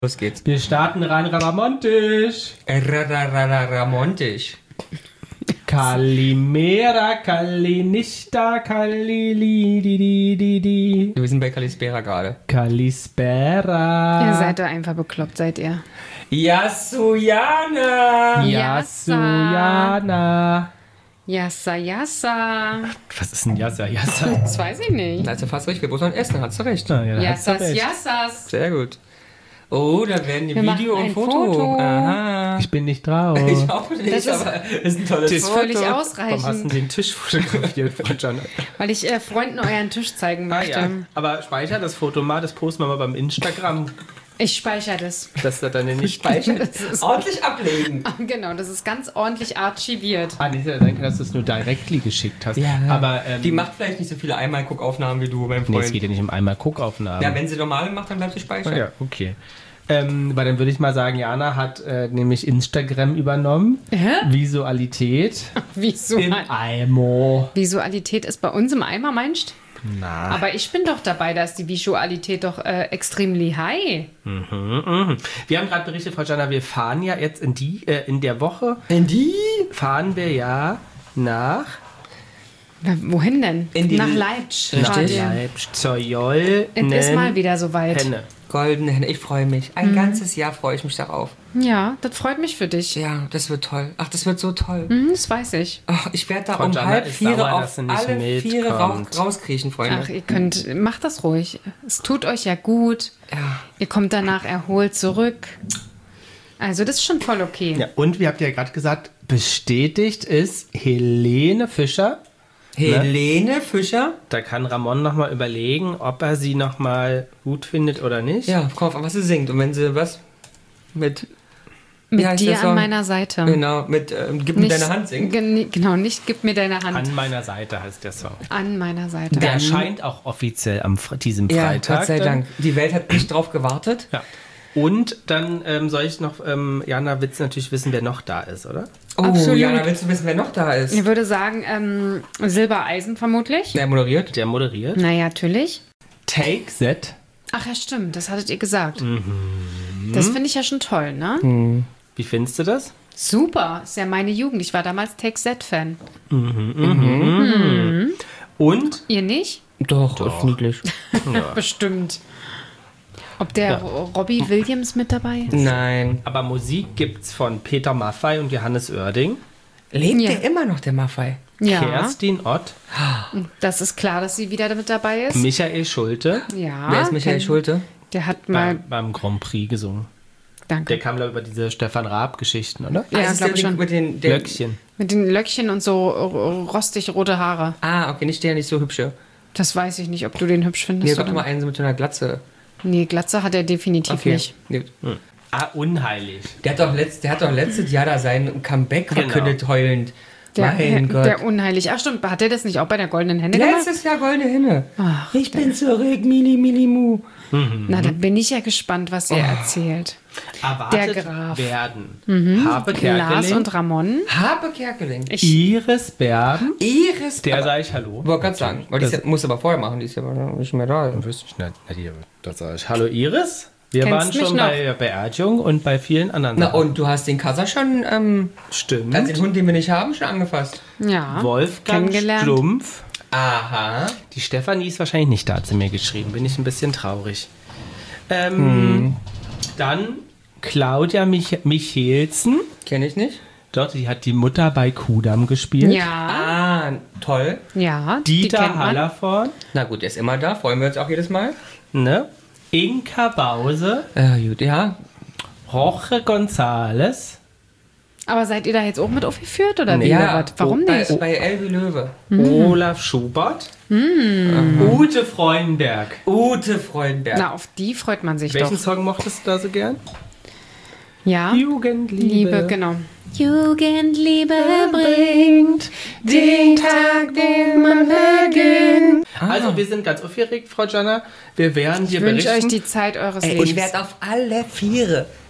Los geht's. Wir starten rein ramontisch. Ramontisch. Kalimera, Kalinista, Kalilidididi. Wir sind bei Kalispera gerade. Kalispera. Ihr seid doch einfach bekloppt, seid ihr. Yasuyana! Yasuyana. Yassa, yassa. Was ist denn Yassa, Yassa? Das weiß ich nicht. Da hast du fast recht, wir müssen noch essen, hast du recht. Ja, da hast du Yassas, recht. yassas. Sehr gut. Oh, da werden die Wir Video machen und ein Foto. Foto. Aha. Ich bin nicht drauf. Ich auch nicht, Das ist- aber ist ein tolles Das ist Foto. völlig Warum hast du ausreichend, den Tisch fotografiert, Frau Janet? weil ich Freunden euren Tisch zeigen möchte. Aber speicher das Foto mal, das posten wir mal beim Instagram. Ich speichere das. Dass er dann nicht Speichern. Das ist- Ordentlich ablegen. Genau, das ist ganz ordentlich archiviert. Ah, nicht danke, dass du es nur directly geschickt hast. Ja. Aber Die macht vielleicht nicht so viele Einmal-Guckaufnahmen wie du, mein nee, Freund. es geht ja nicht um einmal Guckaufnahmen. Ja, wenn sie normale macht, dann bleibt sie speichern. Ja, okay. Weil dann würde ich mal sagen, Jana hat nämlich Instagram übernommen. Hä? Visualität im Eimer. Visualität ist bei uns im Eimer, meinst du? Na. Aber ich bin doch dabei, dass die Visualität doch extremely high. Wir haben gerade berichtet, Frau Jana, wir fahren ja jetzt in der Woche, In die? fahren wir ja nach Na, wohin denn? In die- Nach Leipzig. Richtig. fahrt ihr. Leipzig zur Joll. Es ist mal wieder soweit. Henne. Goldene Hände, ich freue mich. Ein ganzes Jahr freue ich mich darauf. Ja, das freut mich für dich. Ja, das wird toll. Ach, das wird so toll. Das weiß ich. Ach, ich werde da Frau um Jana halb ist vier sauer, auf dass sie nicht alle Viere mitkommt. rauskriechen, Freunde. Ach, ihr könnt, macht das ruhig. Es tut euch ja gut. Ja. Ihr kommt danach erholt zurück. Also das ist schon voll okay. Ja, und wie habt ihr ja gerade gesagt, bestätigt ist Helene Fischer. Helene Fischer? Da kann Ramon nochmal überlegen, ob er sie nochmal gut findet oder nicht. Ja, komm, was sie singt. Und wenn sie was mit... wie Mit heißt dir der Song? an meiner Seite. Genau, mit Gib mir deine Hand singt. Genau, nicht gib mir deine Hand. An meiner Seite heißt der Song. An meiner Seite. Der erscheint auch offiziell am diesem Ja, Freitag. Gott sei dann. Dank. Die Welt hat nicht drauf gewartet. Ja. Und dann soll ich noch, Jana willst natürlich wissen, wer noch da ist, oder? Oh, Absolut. Jana, willst du wissen, wer noch da ist? Ich würde sagen, Silbereisen vermutlich. Wer moderiert? Der moderiert. Naja, natürlich. Take That. Ach ja, stimmt, das hattet ihr gesagt. Das finde ich ja schon toll, ne? Wie findest du das? Super, ist ja meine Jugend. Ich war damals Take Z-Fan. Und Ihr nicht? Doch, ist niedlich. Bestimmt. Ob der Robbie Williams mit dabei ist? Nein. aber Musik gibt's von Peter Maffay und Johannes Oerding, Lebt Ja. der immer noch, der Maffei? Ja, Kerstin Ott, das ist klar, dass sie wieder mit dabei ist. Michael Schulte, Ja. Wer ist Michael Schulte? Der hat mal, beim Grand Prix gesungen. danke. Der kam, glaube ich, über diese Stefan Raab-Geschichten, oder? Ja, ist glaube der schon. Mit den, Glöckchen. Mit den Löckchen und so rostig rote Haare. Ah, okay, nicht der, nicht so hübsche. Das weiß ich nicht, ob du den hübsch findest. Nee, doch oder mal nicht. einen so mit so einer Glatze. Nee, Glatze hat er definitiv Okay. nicht. Nee. Ah, unheilig. Der hat doch letztes Jahr da sein Comeback verkündet, heulend. Mein Gott. Der unheilig. Ach stimmt, hat der das nicht auch bei der Goldenen Henne gemacht? Letztes Jahr Goldene Henne. Ach, Ich bin zurück, Mili, Mili, Mu. Na, dann bin ich ja gespannt, was ihr erzählt. Erwartet Der Graf. werden Habe Lars Kerkeling, und Ramon. Habe Kerkeling. Iris Berben, Iris. der sage ich Hallo. Wollte gerade sagen. Weil die ist ja, muss aber vorher machen, die ist ja nicht mehr da. Wüsste ich nicht. Na, das sage ich. Hallo Iris. Wir Kennst waren mich schon noch? bei der Beerdigung und bei vielen anderen Na, Sachen. und du hast den Kasser schon, Stimmt. also den Hund, den wir nicht haben, schon angefasst. Ja. Wolfgang kennengelernt. Stumpf. Aha. Die Stefanie ist wahrscheinlich nicht da, hat sie mir geschrieben. Bin ich ein bisschen traurig. Dann Claudia Michelsen. Kenne ich nicht. Dort, die hat die Mutter bei Kudam gespielt. Ja, Ah, toll. ja. die Dieter kennt man. Hallervorn. Na gut, der ist immer da. Freuen wir uns auch jedes Mal. Ne? Inka Bause. Gut, ja. Jorge González. Aber seid ihr da jetzt auch mit aufgeführt oder wie? Ja, oder was? Warum bei, nicht? Bei Elvi Löwe. Olaf Schubert. Ute Freudenberg. Ute Freudenberg. Na, auf die freut man sich Welchen doch. Song mochtest du da so gern? Ja. Jugendliebe. Liebe, genau. Jugendliebe bringt den Tag, den man beginnt. Also, wir sind ganz aufgeregt, Frau Jana. Wir werden dir Ich wünsche euch berichten. die Zeit eures Ey, Lebens. ich werde auf alle Viere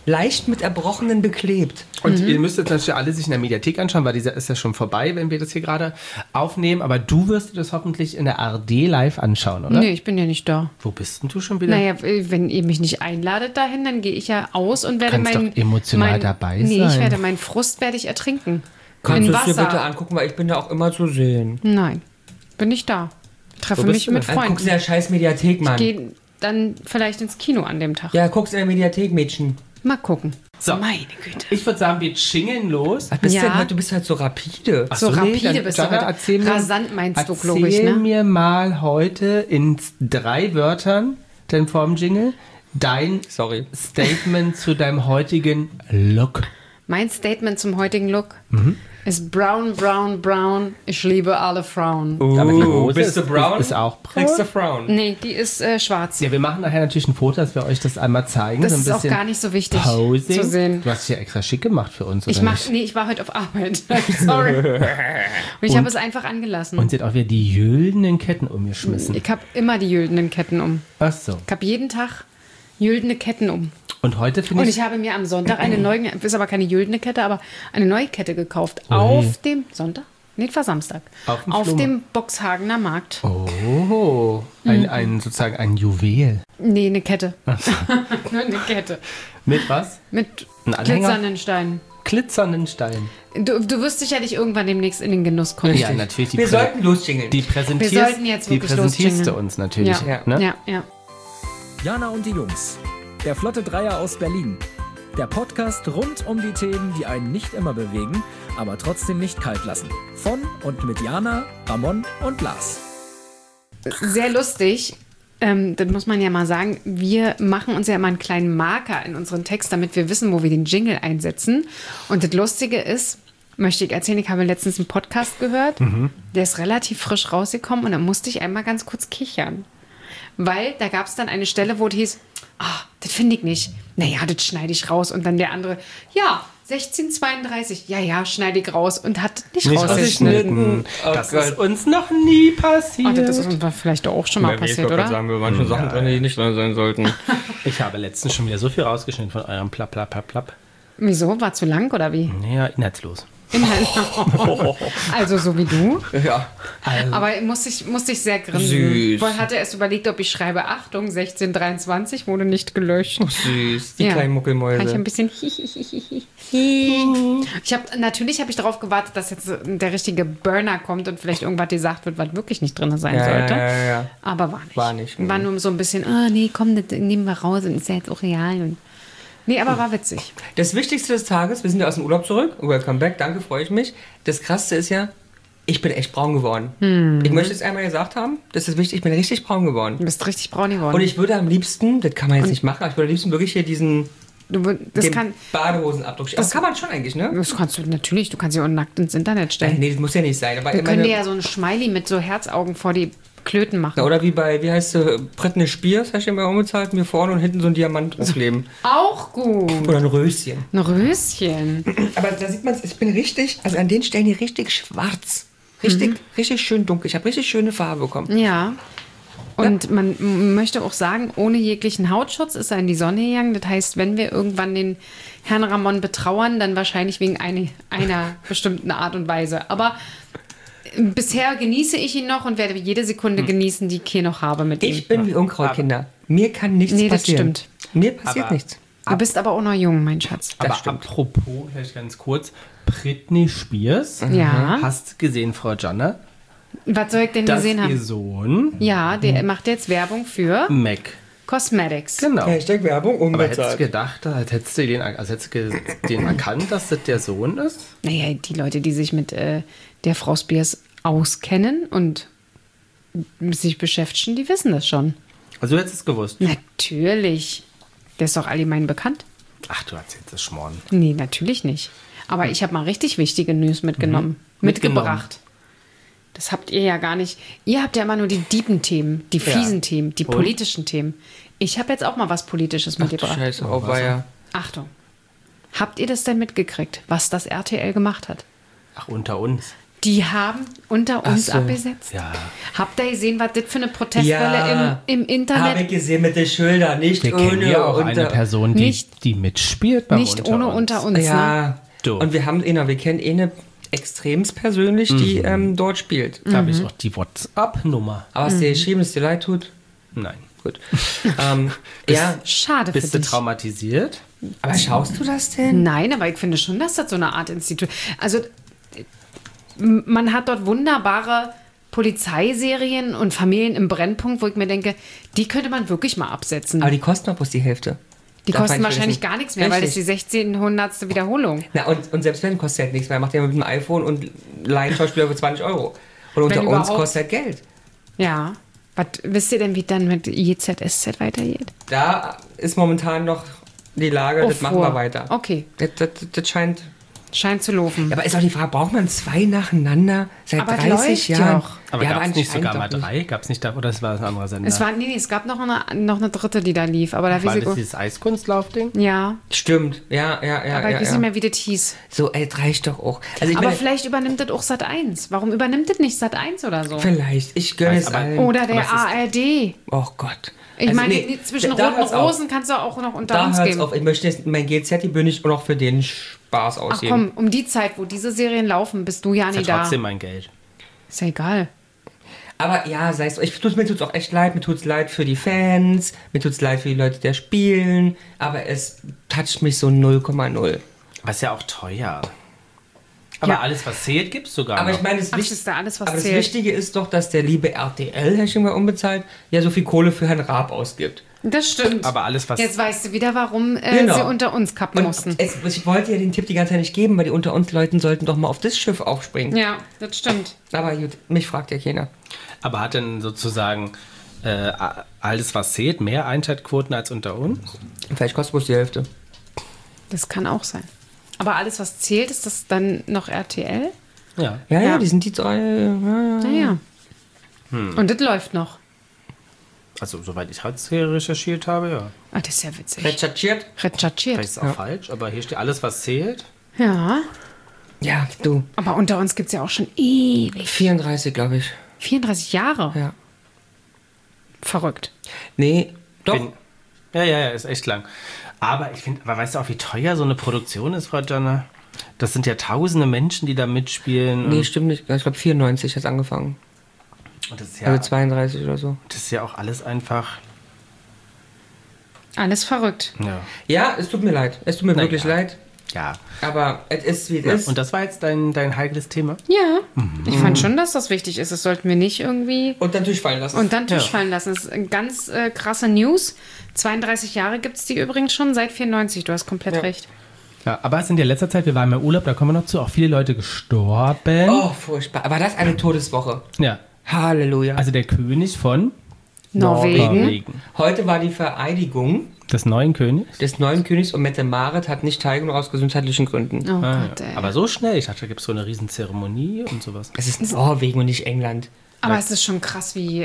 leicht mit Erbrochenen beklebt. Und ihr müsst jetzt natürlich alle sich in der Mediathek anschauen, weil dieser ist ja schon vorbei, wenn wir das hier gerade aufnehmen. Aber du wirst dir das hoffentlich in der ARD live anschauen, oder? Nee, ich bin ja nicht da. Wo bist denn du schon wieder? Naja, wenn ihr mich nicht einladet dahin, dann gehe ich ja aus und werde kannst doch emotional dabei Nee, ich sein. werde meinen Frust ertrinken. Kannst in du es dir Wasser. bitte angucken, weil ich bin da auch immer zu sehen. Nein, bin nicht da. Treffe Wo bist mich du mit denn? Dann guckst du in Freunden. der scheiß Mediathek, Mann. Gehe dann vielleicht ins Kino an dem Tag. Ja, guckst in der Mediathek, Mädchen. Mal gucken. So. Meine Güte. Ich würde sagen, wir jingeln los. Was bist Ja. denn heute? Du bist halt so rapide. Ach So so, nee, rapide dann, bist du Jana, heute. erzähl mir- Rasant meinst du, glaube ich, Erzähl ne? mir mal heute in 3 Wörtern, denn vorm Jingle, dein Sorry. Statement zu deinem heutigen Look. Mein Statement zum heutigen Look ist brown, brown, brown. Ich liebe alle Frauen. Aber die Hose bist du brown? Ist auch braun. Kriegst du Frauen. Nee, die ist schwarz. Ja, wir machen nachher natürlich ein Foto, dass wir euch das einmal zeigen. Das so ein ist auch bisschen gar nicht so wichtig Posing. zu sehen. Du hast dich ja extra schick gemacht für uns, oder Ich nicht? war heute auf Arbeit. Sorry. Und ich habe es einfach angelassen. Und sie hat auch wieder die güldenen Ketten umgeschmissen. Ich habe immer die güldenen Ketten um. Ach so. Ich habe jeden Tag güldene Ketten um. Und heute finde Und ich... ich habe mir am Sonntag eine neue, ist aber keine güldene Kette, aber eine neue Kette gekauft. Auf dem Sonntag? Nee, war Samstag. Auf dem dem Boxhagener Markt. Oh, sozusagen ein Juwel. Nee, eine Kette. Nur eine Kette. Mit was? Mit Ein Anhänger? glitzernden Steinen. Glitzernden Stein. Du wirst sicherlich irgendwann demnächst in den Genuss kommen. Ja, natürlich. Wir sollten losjingeln. Die präsentierst, Wir sollten jetzt die wirklich präsentierst du losjingeln. uns natürlich. Ja, Ne? ja. Jana und die Jungs. Der Flotte Dreier aus Berlin. Der Podcast rund um die Themen, die einen nicht immer bewegen, aber trotzdem nicht kalt lassen. Von und mit Jana, Ramon und Lars. Sehr lustig. Das muss man ja mal sagen. Wir machen uns ja immer einen kleinen Marker in unseren Text, damit wir wissen, wo wir den Jingle einsetzen. Und das Lustige ist, möchte ich erzählen, ich habe letztens einen Podcast gehört, der ist relativ frisch rausgekommen und da musste ich einmal ganz kurz kichern. Weil da gab es dann eine Stelle, wo es hieß, das finde ich nicht. Naja, das schneide ich raus. Und dann der andere, ja, 1632, ja, schneide ich raus und hat nicht rausgeschnitten. Oh Das Gott. ist uns noch nie passiert. Das ist uns vielleicht auch schon mal passiert, oder? sagen wir manche Sachen drin, die nicht drin sein sollten. Ich habe letztens schon wieder so viel rausgeschnitten von eurem Plapp, Plapp, Plapp, Plapp. Wieso? War zu lang oder wie? Naja, inhaltslos. Also so wie du. Ja. Aber musste ich sehr grinsen. Süß. Vorher hatte er erst überlegt, ob ich schreibe, Achtung, 1623 wurde nicht gelöscht. Süß, die Ja. kleinen Muckelmäuse. Kann ich ein bisschen Natürlich habe ich darauf gewartet, dass jetzt der richtige Burner kommt und vielleicht irgendwas gesagt wird, was wirklich nicht drin sein sollte. Ja. Aber war nicht. War nicht. War nur so ein bisschen, nee, komm, das nehmen wir raus und ist ja jetzt auch real. Und nee, aber war witzig. Das Wichtigste des Tages, wir sind ja aus dem Urlaub zurück. Welcome back, danke, freue ich mich. Das Krasseste ist ja, ich bin echt braun geworden. Ich möchte es einmal gesagt haben, das ist wichtig, ich bin richtig braun geworden. Du bist richtig braun geworden. Und ich würde am liebsten, das kann man jetzt nicht machen, aber ich würde am liebsten wirklich hier den Badehosenabdruck. Das kann man schon eigentlich, ne? Das kannst du natürlich, du kannst ja auch nackt ins Internet stellen. Nee, das muss ja nicht sein. Aber Wir können dir ja so ein Smiley mit so Herzaugen vor die Klöten machen. oder wie heißt sie, Britney Spears, hast du mir umgezahlt, mir vorne und hinten so ein Diamant draufkleben. Auch gut. Oder ein Röschen. Ein Röschen. Aber da sieht man es, ich bin richtig, also an den Stellen hier richtig schwarz. Richtig schön dunkel. Ich habe richtig schöne Farbe bekommen. Ja. Und man möchte auch sagen, ohne jeglichen Hautschutz ist er in die Sonne gegangen. Das heißt, wenn wir irgendwann den Herrn Ramon betrauern, dann wahrscheinlich wegen einer bestimmten Art und Weise. Aber bisher genieße ich ihn noch und werde jede Sekunde genießen, die ich hier noch habe mit ihm. Ich bin wie Unkrautkinder. Mir kann nichts Nee, das passieren. stimmt. Mir passiert Aber- nichts. Du bist aber auch noch jung, mein Schatz. Aber stimmt. apropos, vielleicht ganz kurz, Britney Spears. Ja. Hast gesehen, Frau Janne, Was soll ich denn dass gesehen ihr haben? Sohn Ja, der macht jetzt Werbung für Mac. Cosmetics. Genau. Hashtag Werbung Aber hättest du gedacht, als hättest du den erkannt, dass das der Sohn ist? Naja, die Leute, die sich mit der Frau Spears auskennen und sich beschäftigen, die wissen das schon. Also du hättest es gewusst. Natürlich. Der ist doch allgemein bekannt. Ach, du erzählst das Schmoren. Nee, natürlich nicht. Aber ich habe mal richtig wichtige News mitgenommen. Mitgebracht. Das habt ihr ja gar nicht. Ihr habt ja immer nur die deepen Themen, die fiesen Themen, die politischen Themen. Ich habe jetzt auch mal was Politisches mitgebracht. Scheiße, oh weia. Achtung. Habt ihr das denn mitgekriegt, was das RTL gemacht hat? Ach, unter uns. Die haben unter uns Ach so. abgesetzt. Ja. Habt ihr gesehen, was das für eine Protestwelle im Internet? Habe ich gesehen mit den Schildern, nicht Wir ohne kennen ja auch eine Person, die mitspielt beim Nicht ohne unter uns. Ne? Ja, Du. und wir kennen eine extremst persönlich, die dort spielt. Da habe ich auch die WhatsApp-Nummer. Aber hast du dir geschrieben, dass es dir leid tut? Nein. Gut. Ja, Schade Bist für du dich. traumatisiert? aber schaust du das denn? Nein, aber ich finde schon, dass das so eine Art Institut... Also, man hat dort wunderbare Polizeiserien und Familien im Brennpunkt, wo ich mir denke, die könnte man wirklich mal absetzen. Aber die kosten doch bloß die Hälfte. Die Darf man kosten nicht wahrscheinlich vergessen. gar nichts mehr, weil das die Richtig. 1600. Wiederholung. Na, und selbst wenn, kostet halt nichts mehr. Macht ja mit dem iPhone und Laienschauspieler für 20 Euro. Und unter uns überhaupt. kostet halt Geld. Ja. Was wisst ihr denn, wie dann mit JZSZ weitergeht? Da ist momentan noch die Lage, das machen wir weiter. Okay, Das scheint... scheint zu laufen. Ja, aber ist auch die Frage, braucht man 2 nacheinander seit Aber es 30 läuft Jahren? doch. Aber ja, gab es nicht anscheinend sogar mal doch nicht. 3? Gab es nicht da, oder es war ein anderer Sender? Es gab noch eine dritte, die da lief. Aber da war weiß das ich dieses Eiskunstlaufding? ja, Stimmt, ja. aber ich weiß nicht mehr, wie das hieß. So, ey, das reicht doch auch. Also ich Aber meine, vielleicht übernimmt das auch Sat.1. Warum übernimmt das nicht Sat.1 oder so? vielleicht, ich gönne Weiß, es aber- allen. Oder Aber der es ist- ARD. Oh Gott. Ich Also, meine, nee, zwischen da Roten hört's auf. Rosen kannst du auch noch unter Da uns hört's geben. auf. Ich möchte jetzt mein GZ, die bin ich noch für den Spaß Ach ausgeben. komm, um die Zeit, wo diese Serien laufen, bist du ja Ist nicht ja da. trotzdem mein Geld. Ist ja egal. Aber ja, sei es, mir tut's auch echt leid. Mir tut's leid für die Fans. Mir tut's leid für die Leute, die da spielen. Aber es toucht mich so 0,0. Aber ist ja auch teuer. Aber Ja. alles, was zählt, gibt es sogar Aber noch. ich meine, Ach, das ist da alles, was aber das zählt. Wichtige ist doch, dass der liebe RTL, Herr Schimmer, unbezahlt, ja so viel Kohle für Herrn Raab ausgibt. Das stimmt. Aber alles, was... Jetzt weißt du wieder, warum Genau. sie unter uns kappen mussten. Ich wollte ja den Tipp die ganze Zeit nicht geben, weil die unter uns Leuten sollten doch mal auf das Schiff aufspringen. Ja, das stimmt. Aber gut, mich fragt ja keiner. Aber hat denn sozusagen alles, was zählt, mehr Einschaltquoten als unter uns? Vielleicht kostet bloß die Hälfte. Das kann auch sein. Aber alles, was zählt, ist das dann noch RTL? Ja. Ja, die sind die drei. Naja. Und das läuft noch. Also, soweit ich heute hier recherchiert habe, ja. Ah, das ist ja witzig. Recherchiert. Vielleicht Recherchiert. ist es auch falsch, aber hier steht alles, was zählt. Ja. Ja, du. Aber unter uns gibt es ja auch schon ewig. 34, glaube ich. 34 Jahre. Ja. Verrückt. Nee, doch. Ja, ist echt lang. Aber ich finde, aber weißt du auch, wie teuer so eine Produktion ist, Frau Jana? Das sind ja tausende Menschen, die da mitspielen. Nee, und, stimmt nicht. Ich glaube 94 hat es angefangen. und das ist ja, Also 32 oder so. das ist ja auch alles einfach. Alles verrückt. Ja. Ja, es tut mir leid. Es tut mir Na wirklich ja. leid. Ja. Aber es ist, wie es Ja, ist. und das war jetzt dein heikles Thema? Ja. Ich fand schon, dass das wichtig ist. Das sollten wir nicht irgendwie Und dann Tisch fallen lassen. unter den Tisch Ja. fallen lassen. Das ist eine ganz krasse News. 32 Jahre gibt es die übrigens schon seit 94. Du hast komplett recht. Ja, aber es sind ja in letzter Zeit, wir waren im Urlaub, da kommen wir noch zu, auch viele Leute gestorben. Oh, furchtbar. War das eine Todeswoche? Ja, Halleluja. also der König von Norwegen. Heute war die Vereidigung des neuen Königs. des neuen Königs und Mette-Marit hat nicht teilgenommen aus gesundheitlichen Gründen. Oh Ah, Gott, ja. ey. Aber so schnell, ich dachte, da gibt es so eine riesen Zeremonie und sowas. Es ist Norwegen und nicht England. Aber es ist schon krass, wie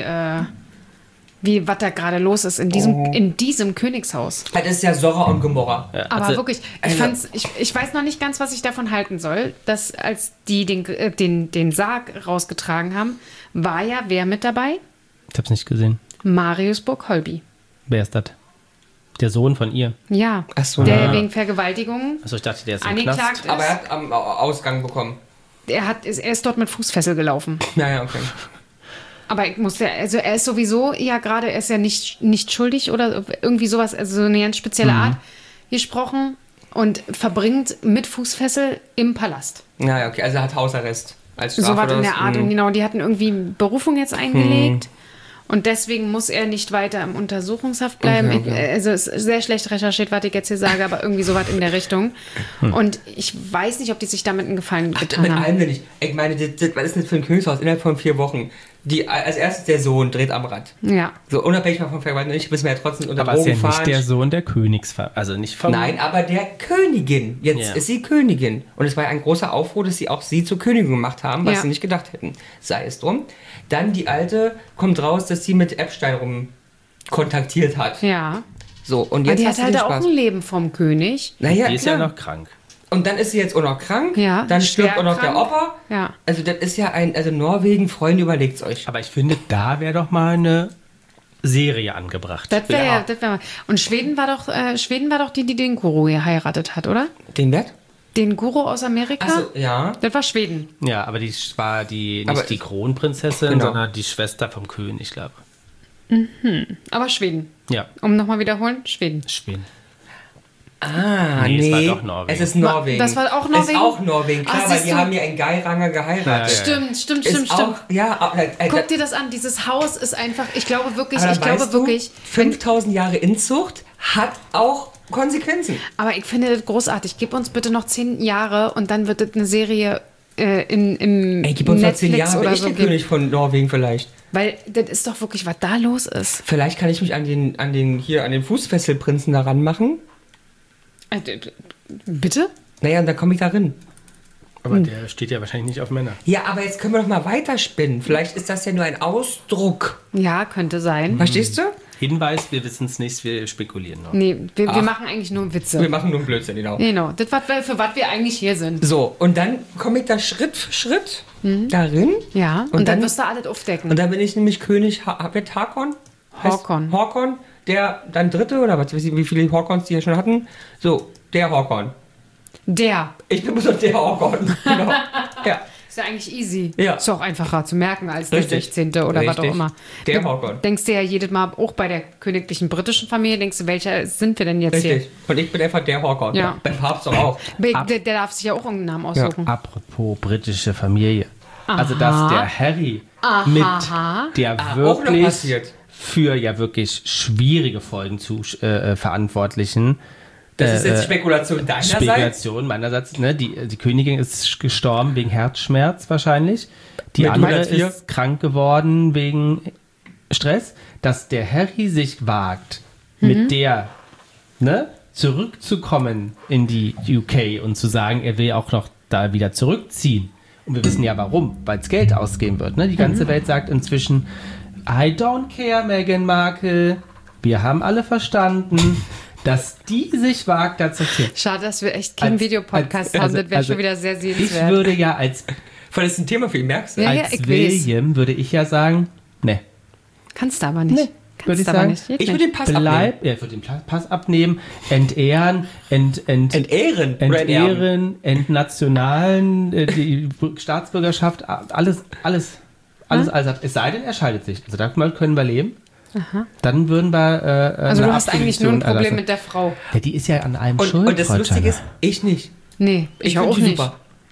was da gerade los ist in diesem Königshaus. Das ist ja Sora und Gomorra. Ja, Aber also, wirklich, also- ich weiß noch nicht ganz, was ich davon halten soll, dass als die den Sarg rausgetragen haben, war ja wer mit dabei? Ich hab's nicht gesehen. Marius Burg-Holby. Wer ist das? Der Sohn von ihr. Ja, Ach so, der ja. wegen Vergewaltigung Also ich dachte, der ist im angeklagt Knast. ist. Aber er hat am Ausgang bekommen. Er ist dort mit Fußfessel gelaufen. Ja, okay. Aber ich musste, also er ist sowieso ja gerade, er ist ja nicht schuldig oder irgendwie sowas, also so eine ganz spezielle Art gesprochen und verbringt mit Fußfessel im Palast. Ja, okay. Also er hat Hausarrest als Strafe. So was oder in was? der Art. Und genau, die hatten irgendwie Berufung jetzt eingelegt. Und deswegen muss er nicht weiter im Untersuchungshaft bleiben. Okay. Also es ist sehr schlecht recherchiert, was ich jetzt hier sage, aber irgendwie sowas in der Richtung. Und ich weiß nicht, ob die sich damit einen Gefallen getan Mit haben. allem denn nicht. Ich meine, was ist denn das für ein Königshaus innerhalb von 4 Wochen? Als erstes der Sohn dreht am Rad. Ja. So unabhängig mal von Vergewaltigung, wissen wir ja trotzdem unter Aber ist ja Drogen fahren. nicht der Sohn der Also nicht vom... Nein, aber der Königin. Jetzt Ja. ist sie Königin. Und es war ja ein großer Aufruhr, dass sie auch sie zur Königin gemacht haben, was Ja. sie nicht gedacht hätten. Sei es drum. Dann die Alte kommt raus, dass sie mit Epstein rum kontaktiert hat. Ja. So, und Aber jetzt die hast hat du halt den auch Spaß. ein Leben vom König. Naja, Die ist klar. ja noch krank. Und dann ist sie jetzt auch noch krank. Ja, Dann stirbt schwer auch noch der krank. Opa. Ja. Also das ist ja also Norwegen, Freunde, überlegt's euch. Aber ich finde, da wäre doch mal eine Serie angebracht. Das wäre mal. Und Schweden war doch die den Guru geheiratet hat, oder? Den Wert? Den Guru aus Amerika? Also, ja. Das war Schweden. Ja, aber die war nicht Aber die Kronprinzessin, genau. sondern die Schwester vom König, glaube Aber Schweden. ich. Ja, Um nochmal wiederholen, Schweden. Schweden. Nee, es war doch Norwegen. Es ist Norwegen. Das war auch Norwegen? Ist auch Norwegen, klar, Ah, weil siehst die du? haben ja einen Geiranger geheiratet. Stimmt. Ist auch, ja, Guck dir das an, dieses Haus ist einfach, ich glaube wirklich, aber weißt du, wenn, 5000 Jahre Inzucht hat auch Konsequenzen. aber ich finde das großartig. Gib uns bitte noch 10 Jahre und dann wird das eine Serie im Gib uns noch 10 Netflix Jahre, bin oder ich so der geben. König von Norwegen vielleicht. Weil das ist doch wirklich, was da los ist. Vielleicht kann ich mich an den Fußfesselprinzen daran machen. Bitte? Naja, und dann komme ich da rein. Aber der steht ja wahrscheinlich nicht auf Männer. Ja, aber jetzt können wir doch mal weiterspinnen. Vielleicht ist das ja nur ein Ausdruck. Ja, könnte sein. Verstehst du? Hinweis, wir wissen es nicht, wir spekulieren noch. Nee, wir machen eigentlich nur Witze. Wir machen nur einen Blödsinn, genau. Genau, das für was wir eigentlich hier sind. So, und dann komme ich da Schritt für Schritt darin. Ja, und dann wirst du alles aufdecken. Und dann bin ich nämlich König Hakon. Hakon. Hakon, der dann dritte oder was weiß ich, wie viele Hakons die ja schon hatten. So, der Hakon. Der. Ich bin bloß noch der Hakon. Genau. Ja. Ist ja eigentlich easy. Ja. Ist auch einfacher zu merken als der Richtig. 16. oder was auch Richtig. immer. Der Du Hakon. denkst dir ja jedes Mal, auch bei der königlichen britischen Familie, denkst du, welcher sind wir denn jetzt Richtig. Und ich bin einfach der Hakon. Ja. Beim Papst doch auch. hier? Der darf sich ja auch irgendeinen Namen aussuchen. Apropos britische Familie. Also, dass der Harry mit der auch noch wirklich passiert. für ja wirklich schwierige Folgen zu verantwortlichen Das ist jetzt Spekulation deinerseits. Spekulation meinerseits, ne? Die Königin ist gestorben wegen Herzschmerz wahrscheinlich. Die Mit andere 104. ist krank geworden wegen Stress. Dass der Harry sich wagt, mit der zurückzukommen in die UK und zu sagen, er will auch noch da wieder zurückziehen. Und wir wissen ja warum, weil es Geld ausgeben wird. Ne? Die ganze Welt sagt inzwischen, I don't care, Meghan Markle. Wir haben alle verstanden, dass die sich wagt, dazu zu. Schade, dass wir echt keinen Als- Videopodcast als- haben. Das wäre also schon wieder sehr Ich sehenswert. würde ja als Voll, das ist ein Thema für ihn, merkst du? Ja, als ich weiß. William würde ich ja sagen, ne. Kannst du aber nicht. Nee, würde ich Kannst du aber sagen. nicht. Geht Ich nicht. würde den Pass abnehmen. Bleib, er wird den Pass abnehmen, entehren, Entehren. Oder enterben. entehren, entnationalen, die Staatsbürgerschaft, alles. Es sei denn, er scheidet sich. Also damit können wir leben. Dann würden wir Also eine du hast eigentlich nur ein Absolution Problem erlassen. mit der Frau. Ja, die ist ja an allem schuld, Und das Frau Lustige Tschana. ist, ich nicht. Nee, ich find auch die nicht. super.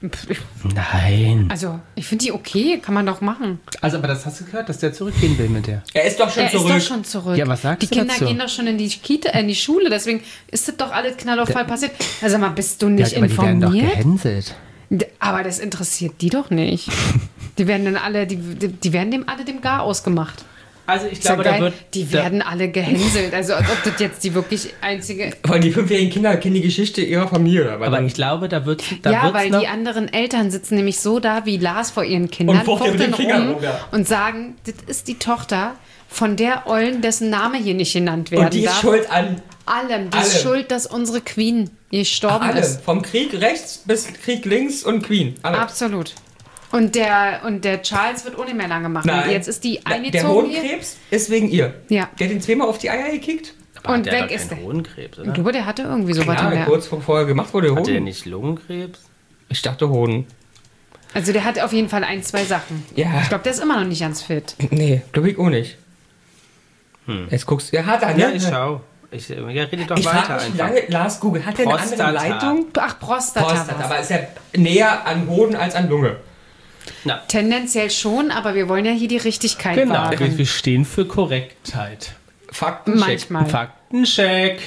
Nein. Also, ich finde die okay, kann man doch machen. Also, aber das hast du gehört, dass der zurückgehen will mit der. Er ist doch schon Er zurück. ist doch schon zurück. Ja, was sagst die du Kinder dazu? gehen doch schon in die in die Schule, deswegen ist das doch alles knallauffall passiert. Also mal, bist du nicht Ja, aber die werden doch informiert? gehänselt. Aber das interessiert die doch nicht. Die werden dann alle, die werden dem alle dem Gar ausgemacht. Also, ich Ist ja glaube, da geil. wird. Die werden alle gehänselt. Also als ob das jetzt die wirklich einzige. Weil die 5-jährigen Kinder kennen die Geschichte ihrer Familie. Aber ich glaube, da wird. Ja, weil die anderen Eltern sitzen nämlich so da wie Lars vor ihren Kindern, Und fuchteln mit den fuchteln Fingern rum, ja. und sagen, das ist die Tochter von der Ollen, dessen Name hier nicht genannt werden Und die ist darf. schuld an Allem. Die ist Allem. schuld, dass unsere Queen gestorben allem. ist. Vom Krieg rechts bis Krieg links und Queen. Alle. Absolut. Und der Charles wird auch nicht mehr lange machen. Nein. Jetzt ist die Der eingezogen hier. Hodenkrebs ist wegen ihr. Ja. Der hat ihn zweimal auf die Eier gekickt. Und der weg hat doch ist keinen der. Hodenkrebs, oder? Ich glaube, der hatte irgendwie sowas in Ja, der. kurz bevor er gemacht wurde, Hat der Hoden. nicht Lungenkrebs? Ich dachte Hoden. Also der hat auf jeden Fall 1, 2 Sachen. Ja. Ich glaube, der ist immer noch nicht ganz fit. Nee, glaube ich auch nicht. Jetzt guckst du. Ja, hat er, ne? Ja, ich schau. Rede doch Ich weiter frage mich, wie einfach. lange Lars Google. Hat der eine andere Prostata. Leitung? Ach, Prostata. Prostata, war's. aber ist ja näher an Hoden als an Lunge. Tendenziell schon, aber wir wollen ja hier die Richtigkeit Genau, wahren. wir stehen für Korrektheit. Faktencheck. Manchmal. Faktencheck.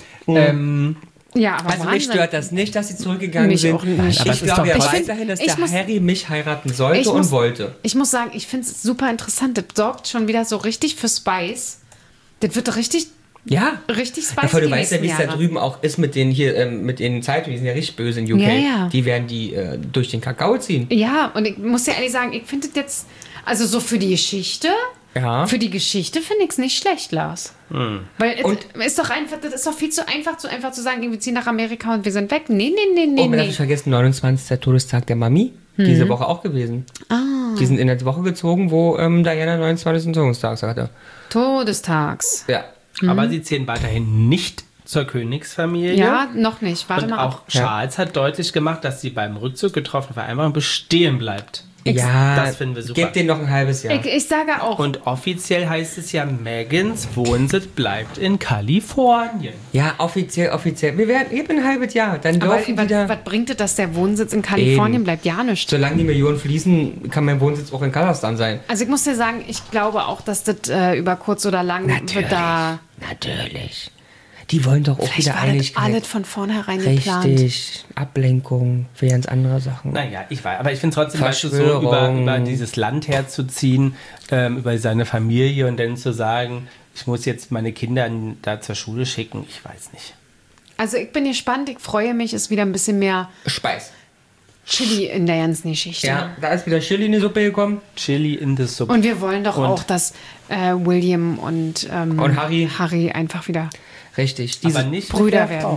Ja, aber Also mich Wahnsinn. stört das nicht, dass sie zurückgegangen Mich sind. auch nicht. Aber Ich es ist glaube doch ja was- weiterhin, dass Ich der muss- Harry mich heiraten sollte Ich und muss- wollte. Ich muss sagen, ich finde es super interessant. Das sorgt schon wieder so richtig für Spice. Das wird richtig Ja. spicy. Bevor du die weißt ja, wie es nächsten da Jahre. drüben auch ist mit den hier, mit den Zeitungen, die sind ja richtig böse in UK. Ja, ja. Die werden die durch den Kakao ziehen. Ja, und ich muss ja ehrlich sagen, ich finde das jetzt, also so für die Geschichte Ja. Für die Geschichte finde ich es nicht schlecht, Lars. Weil das ist doch viel zu einfach zu sagen, wir ziehen nach Amerika und wir sind weg. Nee. Oh, man darf nicht vergessen, 29. Todestag der Mami. Diese Woche auch gewesen. Die sind in der Woche gezogen, wo Diana 29. Todestag hatte. Todestags. Ja. Aber sie zählen weiterhin nicht zur Königsfamilie. Ja, noch nicht. Warte Und mal. auch Charles hat deutlich gemacht, dass sie beim Rückzug getroffene Vereinbarung bestehen bleibt. Ja, Das finden wir super. Gebt denen noch ein halbes Jahr. Ich sage auch. Und offiziell heißt es ja, Megans Wohnsitz bleibt in Kalifornien. Ja, offiziell. Wir werden eben ein halbes Jahr. Dann Aber laufen wieder... was bringt es, dass der Wohnsitz in Kalifornien Eben. bleibt? Ja, nicht. Solange die Millionen fließen, kann mein Wohnsitz auch in Kasachstan sein. Also ich muss dir sagen, ich glaube auch, dass das über kurz oder lang wird da... Natürlich. Die wollen doch auch Vielleicht wieder war das Einigkeit. alles von vornherein geplant. Richtig. Ablenkung für ganz andere Sachen. Naja, ich weiß. Aber ich finde trotzdem, weißt du, so Verschwörung. über dieses Land herzuziehen, über seine Familie und dann zu sagen, ich muss jetzt meine Kinder da zur Schule schicken, ich weiß nicht. Also ich bin gespannt, ich freue mich, ist wieder ein bisschen mehr Speis. Chili in der ganzen Geschichte. Ja, da ist wieder Chili in die Suppe gekommen. Chili in the Soup. Und wir wollen doch Und- auch, dass William und Harry einfach wieder Richtig. Diese aber nicht Brüder mit der Frau. werden.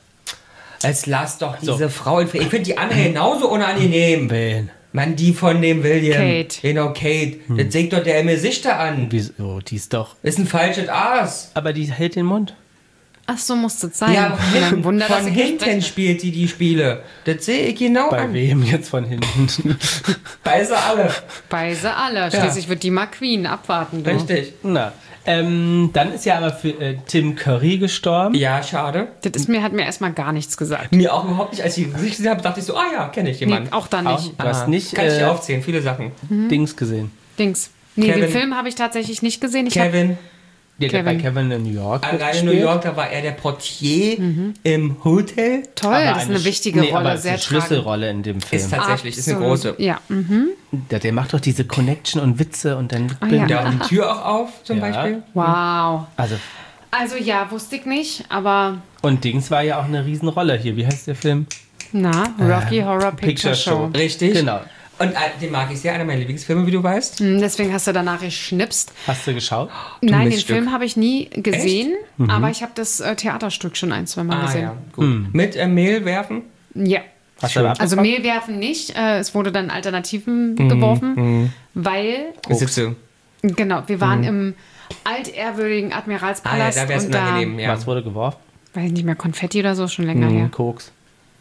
Als lass doch So. diese Frau. Ich finde die andere genauso unangenehm. Wen? Mann, die von dem William. Kate. Genau, Kate. Das sägt doch der im Gesicht da an. Wieso? Die ist doch... Ist ein falsches Aas. Aber die hält den Mund. Ach so muss das sein. Ja, Ein Wunder, dass von ich hinten spreche. spielt die Spiele. Das sehe ich genau Bei an. wem jetzt von hinten? Bei sie alle. Bei sie alle. Schließlich wird die mal Queen abwarten. Du. Richtig. Na, dann ist ja aber für Tim Curry gestorben. Ja, schade. Hat mir erstmal gar nichts gesagt. Mir auch überhaupt nicht. Als ich die Gesicht gesehen habe, dachte ich so, ah ja, kenne ich Nee, jemanden. auch da nicht. Du hast nicht Kann ich dir aufzählen, viele Sachen. Dings gesehen. Dings. Nee, Kevin. den Film habe ich tatsächlich nicht gesehen. Ich hab, Kevin. Der hat bei Kevin. Kevin in New York Alleine in mitgespielt. New York, da war er der Portier im Hotel. toll, Aber das ist eine wichtige aber Rolle, es ist sehr eine Schlüsselrolle in dem Film. Ist tatsächlich, ist eine Absolut. große. Ja, Der macht doch diese Connection und Witze und dann... ja. Der hat die Tür auch auf, zum Ja. Beispiel. wow. Also, Also ja, wusste ich nicht, aber und Dings war ja auch eine Riesenrolle hier. Wie heißt der Film? Rocky Horror Picture Show. Richtig. Genau. Und den mag ich sehr, einer meiner Lieblingsfilme, wie du weißt. Deswegen hast du danach geschnipst. Hast du geschaut? Nein, den Miststück. Film habe ich nie gesehen, aber ich habe das Theaterstück schon ein, zwei Mal gesehen. Ja, gut. Mit Mehl werfen. Ja. Hast du aber Also abgefangen? Mehl werfen nicht, es wurde dann Alternativen geworfen, weil, Sitze. genau, wir waren im altehrwürdigen Ah ja, Admiralspalast da wäre es und da, unangenehm, ja. Was wurde geworfen? weiß ich nicht mehr, Konfetti oder so, schon länger her. Koks.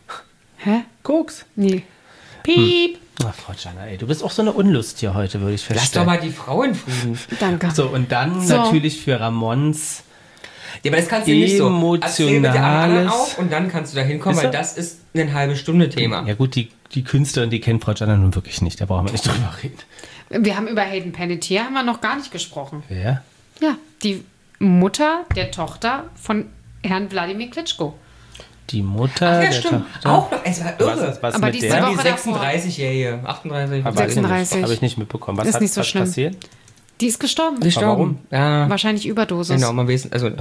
Hä? Koks. Nee. Piep. Ach, Frau Jana, ey, du bist auch so eine Unlust hier heute, würde ich Lass feststellen. doch mal die Frau in Frieden. Danke. So, und dann So. natürlich für Ramons... Ja, aber das kannst du nicht so. Erzähl mit der anderen Emotionales. auf und dann kannst du da hinkommen, Ist weil so? das ist eine halbe Stunde Thema. Ja gut, die Künstlerin, die kennt Frau Jana nun wirklich nicht, da brauchen wir nicht drüber reden. Wir haben über Hayden Panettiere haben wir noch gar nicht gesprochen. Wer? Ja, die Mutter der Tochter von Herrn Wladimir Klitschko. Die Mutter Ach ja, der stimmt. Tochter. Auch noch, es war irre. Was Aber mit diese der? Dann die Woche davor. 36-Jährige, 38, Aber 36. Habe ich nicht mitbekommen. Was Ist hat nicht so was schlimm. passiert? Die ist gestorben. gestorben. Ja, Wahrscheinlich Überdosis. genau, man weiß, also,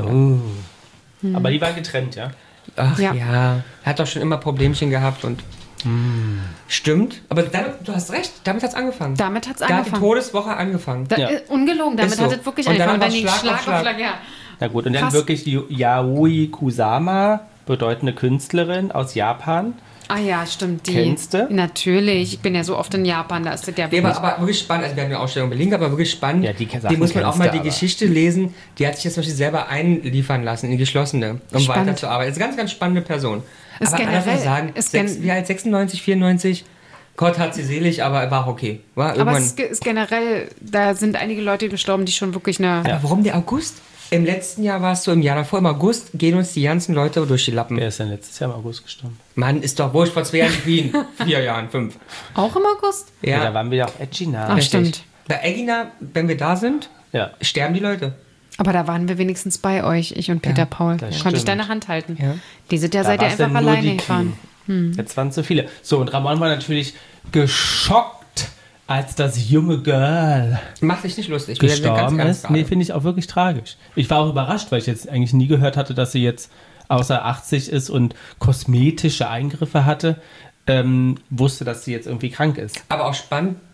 Aber die waren getrennt, ja? ach Ja. ja. Er hat doch schon immer Problemchen gehabt und stimmt. Aber damit, du hast recht, damit hat es angefangen. Damit hat es Da hat die angefangen. Todeswoche angefangen. Ja. Ungelogen, damit Ist so. hat es wirklich Und dann angefangen. aber Wenn die Schlag auf Schlag. ja. Na gut, und dann Krass. wirklich die Yaoi Kusama, bedeutende Künstlerin aus Japan. Ah ja, stimmt. Die. Kennst du? Natürlich. Ich bin ja so oft in Japan, da ist das ja Der war wirklich. aber wirklich spannend, also wir haben eine Ausstellung in Berlin, aber wirklich spannend. Ja, die Sachen muss man auch kennst mal du die aber. Geschichte lesen. Die hat sich jetzt zum Beispiel selber einliefern lassen in die geschlossene, um Spannend. weiterzuarbeiten. Ist eine ganz, ganz spannende Person. Ist aber generell- anders sagen, ist wie alt, 96, 94? Gott hat sie selig, aber war auch okay. War Aber irgendwann, es ist generell, da sind einige Leute gestorben, die schon wirklich eine. aber warum der August? Im letzten Jahr war es so, im Jahr davor, im August gehen uns die ganzen Leute durch die Lappen. Wer ist denn letztes Jahr im August gestorben? Mann, ist doch wurscht, vor 2 Jahren Queen. 4 Jahren, 5. Auch im August? Ja, da Ja, waren wir auch edgy nah. Ach, richtig. stimmt. Bei Egina, wenn wir da sind, Ja. sterben die Leute. Aber da waren wir wenigstens bei euch, ich und Peter Paul. Da das konnte ich stimmt. deine Hand halten. Ja. Die sind ja Da seid ihr war's dann einfach nur alleine die gefahren. Queen. Jetzt waren es so viele. So, und Ramon war natürlich geschockt, als das junge Girl Mach dich nicht lustig. Wir sind gestorben ganz ist. gerade. Nee, finde ich auch wirklich tragisch. Ich war auch überrascht, weil ich jetzt eigentlich nie gehört hatte, dass sie jetzt außer 80 ist und kosmetische Eingriffe hatte. Wusste, dass sie jetzt irgendwie krank ist. Aber auch spannend,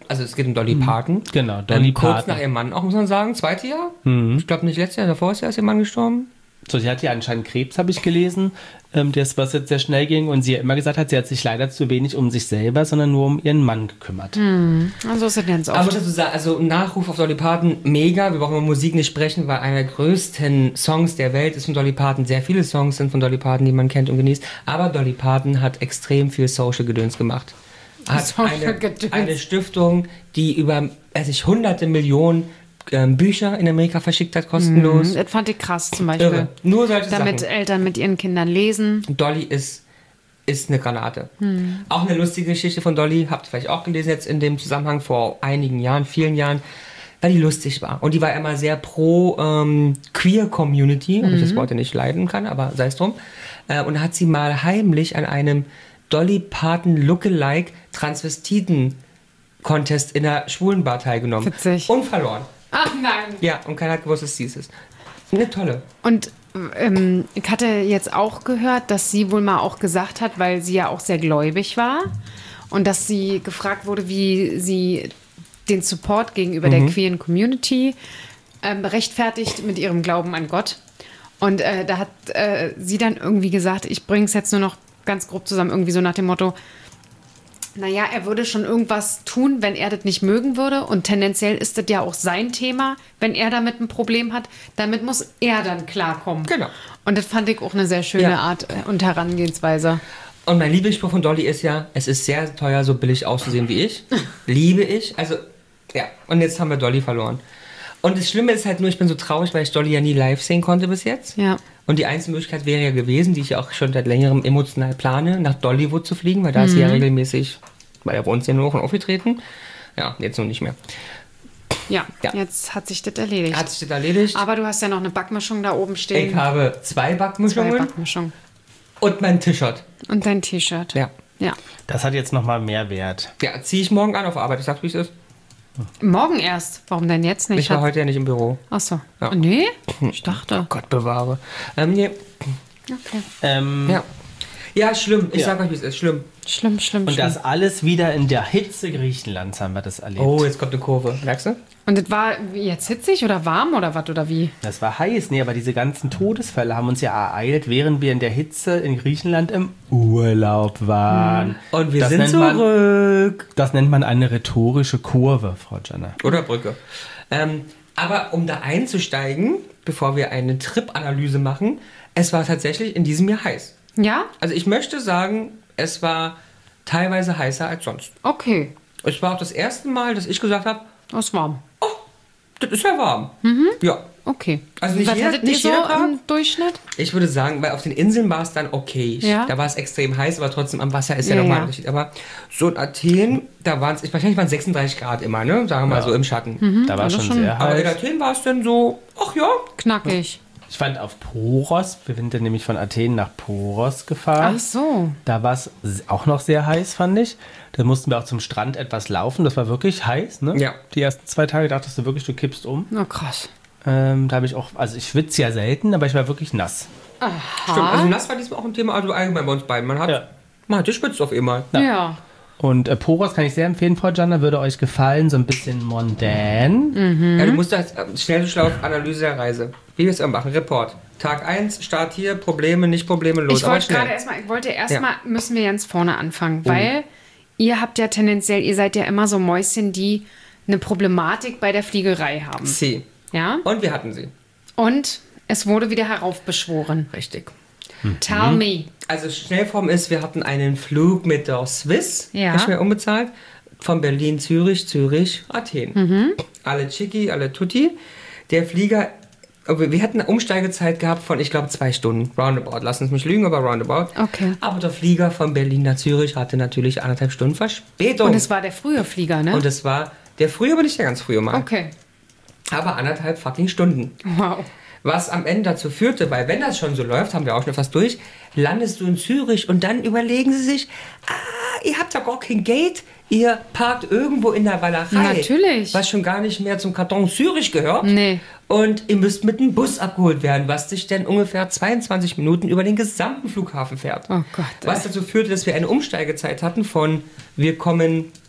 Also es geht um Dolly Parton. Genau, Dolly Kurz Parton. nach ihrem Mann auch, muss man sagen. 2. Jahr. Ich glaube nicht letztes Jahr, davor ist erst ihr Mann gestorben. So, sie hat ja anscheinend Krebs, habe ich gelesen, was jetzt sehr schnell ging. Und sie ja immer gesagt hat, sie hat sich leider zu wenig um sich selber, sondern nur um ihren Mann gekümmert. Also ist es ganz Aber oft. muss dazu sagen, also ein Nachruf auf Dolly Parton, mega. Wir brauchen über Musik nicht sprechen, weil einer der größten Songs der Welt ist von Dolly Parton. Sehr viele Songs sind von Dolly Parton, die man kennt und genießt. Aber Dolly Parton hat extrem viel Social-Gedöns gemacht. Hat Social-Gedöns. eine Stiftung, die über hunderte Millionen Bücher in Amerika verschickt hat, kostenlos. Das fand ich krass zum Beispiel. Irre. Nur solche Damit Sachen. Eltern mit ihren Kindern lesen. Dolly ist eine Granate. Auch eine lustige Geschichte von Dolly, habt ihr vielleicht auch gelesen jetzt in dem Zusammenhang vor einigen Jahren, vielen Jahren, weil die lustig war. Und die war immer sehr pro Queer-Community, ob ich das Wort ja nicht leiden kann, aber sei es drum. Und da hat sie mal heimlich an einem Dolly Parton Lookalike Transvestiten-Contest in der Schwulenbar teilgenommen. Witzig. Und verloren. Ach nein. Ja, und keiner hat gewusst, dass sie es ist. Eine tolle. Und ich hatte jetzt auch gehört, dass sie wohl mal auch gesagt hat, weil sie ja auch sehr gläubig war und dass sie gefragt wurde, wie sie den Support gegenüber der queeren Community rechtfertigt mit ihrem Glauben an Gott. Und da hat sie dann irgendwie gesagt, ich bringe es jetzt nur noch ganz grob zusammen, irgendwie so nach dem Motto, naja, er würde schon irgendwas tun, wenn er das nicht mögen würde. Und tendenziell ist das ja auch sein Thema, wenn er damit ein Problem hat. Damit muss er dann klarkommen. Genau. Und das fand ich auch eine sehr schöne Ja. Art und Herangehensweise. Und mein Lieblingsspruch von Dolly ist ja, es ist sehr teuer, so billig auszusehen wie ich. Liebe ich. Also, ja. Und jetzt haben wir Dolly verloren. Und das Schlimme ist halt nur, ich bin so traurig, weil ich Dolly ja nie live sehen konnte bis jetzt. Ja. Und die einzige Möglichkeit wäre ja gewesen, die ich ja auch schon seit längerem emotional plane, nach Dollywood zu fliegen, weil da ist sie ja regelmäßig, weil er wohnt ja nur noch aufgetreten. Ja, jetzt noch nicht mehr. Ja, Ja. jetzt hat sich das erledigt. Hat sich das erledigt. Aber du hast ja noch eine Backmischung da oben stehen. Ich habe 2 Backmischungen Zwei Backmischungen. und mein T-Shirt. Und dein T-Shirt. Ja. Ja. Das hat jetzt nochmal mehr Wert. Ja, ziehe ich morgen an auf Arbeit. Ich sag, wie es ist. Morgen erst. Warum denn jetzt nicht? Ich war heute ja nicht im Büro. Achso. Ja. Nee? Ich dachte. Gott bewahre. Nee. Okay. Ja. Ja, schlimm. Ich Ja. sag euch, wie es ist. Schlimm. Schlimm, schlimm, Und schlimm. das alles wieder in der Hitze Griechenlands haben wir das erlebt. Oh, jetzt kommt eine Kurve. Merkst du? Und das war jetzt hitzig oder warm oder was oder wie? Das war heiß, nee, aber diese ganzen Todesfälle haben uns ja ereilt, während wir in der Hitze in Griechenland im Urlaub waren. Und wir Das sind nennt man- zurück. Das nennt man eine rhetorische Kurve, Frau Janner. Oder Brücke. Aber um da einzusteigen, bevor wir eine Trip-Analyse machen, es war tatsächlich in diesem Jahr heiß. Ja? Also ich möchte sagen, es war teilweise heißer als sonst. Okay. Es war auch das erste Mal, dass ich gesagt habe, Das ist warm. oh, das ist ja warm. Ja. Okay. Also nicht was jeder- hattet nicht ihr so jeder Tag? im Durchschnitt? Ich würde sagen, weil auf den Inseln war es dann okay. Ja. Da war es extrem heiß, aber trotzdem am Wasser ist ja Ja, nochmal ja. ein Unterschied. Aber so in Athen, da waren es, wahrscheinlich waren es 36 Grad immer, ne? Sagen wir mal so im Schatten. Da war also schon schon- sehr Aber in heiß. Athen war es dann so, ach ja. Knackig. Ich fand auf Poros, wir sind dann nämlich von Athen nach Poros gefahren. Ach so. Da war es auch noch sehr heiß, fand ich. Da mussten wir auch zum Strand etwas laufen. Das war wirklich heiß, ne? Ja. Die ersten 2 Tage dachtest du wirklich, du kippst um. Na krass. Da habe ich auch, also ich schwitze ja selten, aber ich war wirklich nass. Stimmt, also nass war diesmal auch ein Thema, also allgemein bei uns beiden. Man hat gespitzt auf einmal. Ja. Und Poros kann ich sehr empfehlen, Frau Janner, würde euch gefallen, so ein bisschen mondän. Ja, du musst das Schnellschlauf-Analyse der Reise. Wie wir es immer machen, Report. Tag 1, Start hier, Probleme, nicht Probleme, los. Ich aber wollte schnell. gerade erstmal, müssen wir ganz vorne anfangen, weil ihr habt ja tendenziell, ihr seid ja immer so Mäuschen, die eine Problematik bei der Fliegerei haben. C. Ja? Und wir hatten sie. Und es wurde wieder heraufbeschworen. Richtig. Tell me. Also Schnellform ist, wir hatten einen Flug mit der Swiss, Ja. nicht mehr unbezahlt, von Berlin, Zürich, Athen. Alle Chicky, alle Tutti. Der Flieger, wir hatten eine Umsteigezeit gehabt von, ich glaube, 2 Stunden. Roundabout. Lass uns mich lügen, aber roundabout. Okay. Aber der Flieger von Berlin nach Zürich hatte natürlich 1,5 Stunden Verspätung. Und es war der frühe Flieger, ne? Und es war der frühe, aber nicht der ganz frühe Mal. Okay. Aber 1,5 fucking Stunden. Wow. Was am Ende dazu führte, weil wenn das schon so läuft, haben wir auch schon fast durch, landest du in Zürich und dann überlegen sie sich, ihr habt ja gar kein Gate, ihr parkt irgendwo in der Walachei. Natürlich. Was schon gar nicht mehr zum Karton Zürich gehört. Nee. Und ihr müsst mit dem Bus abgeholt werden, was sich dann ungefähr 22 Minuten über den gesamten Flughafen fährt. Oh Gott, ey. Was dazu führte, dass wir eine Umsteigezeit hatten von, wir kommen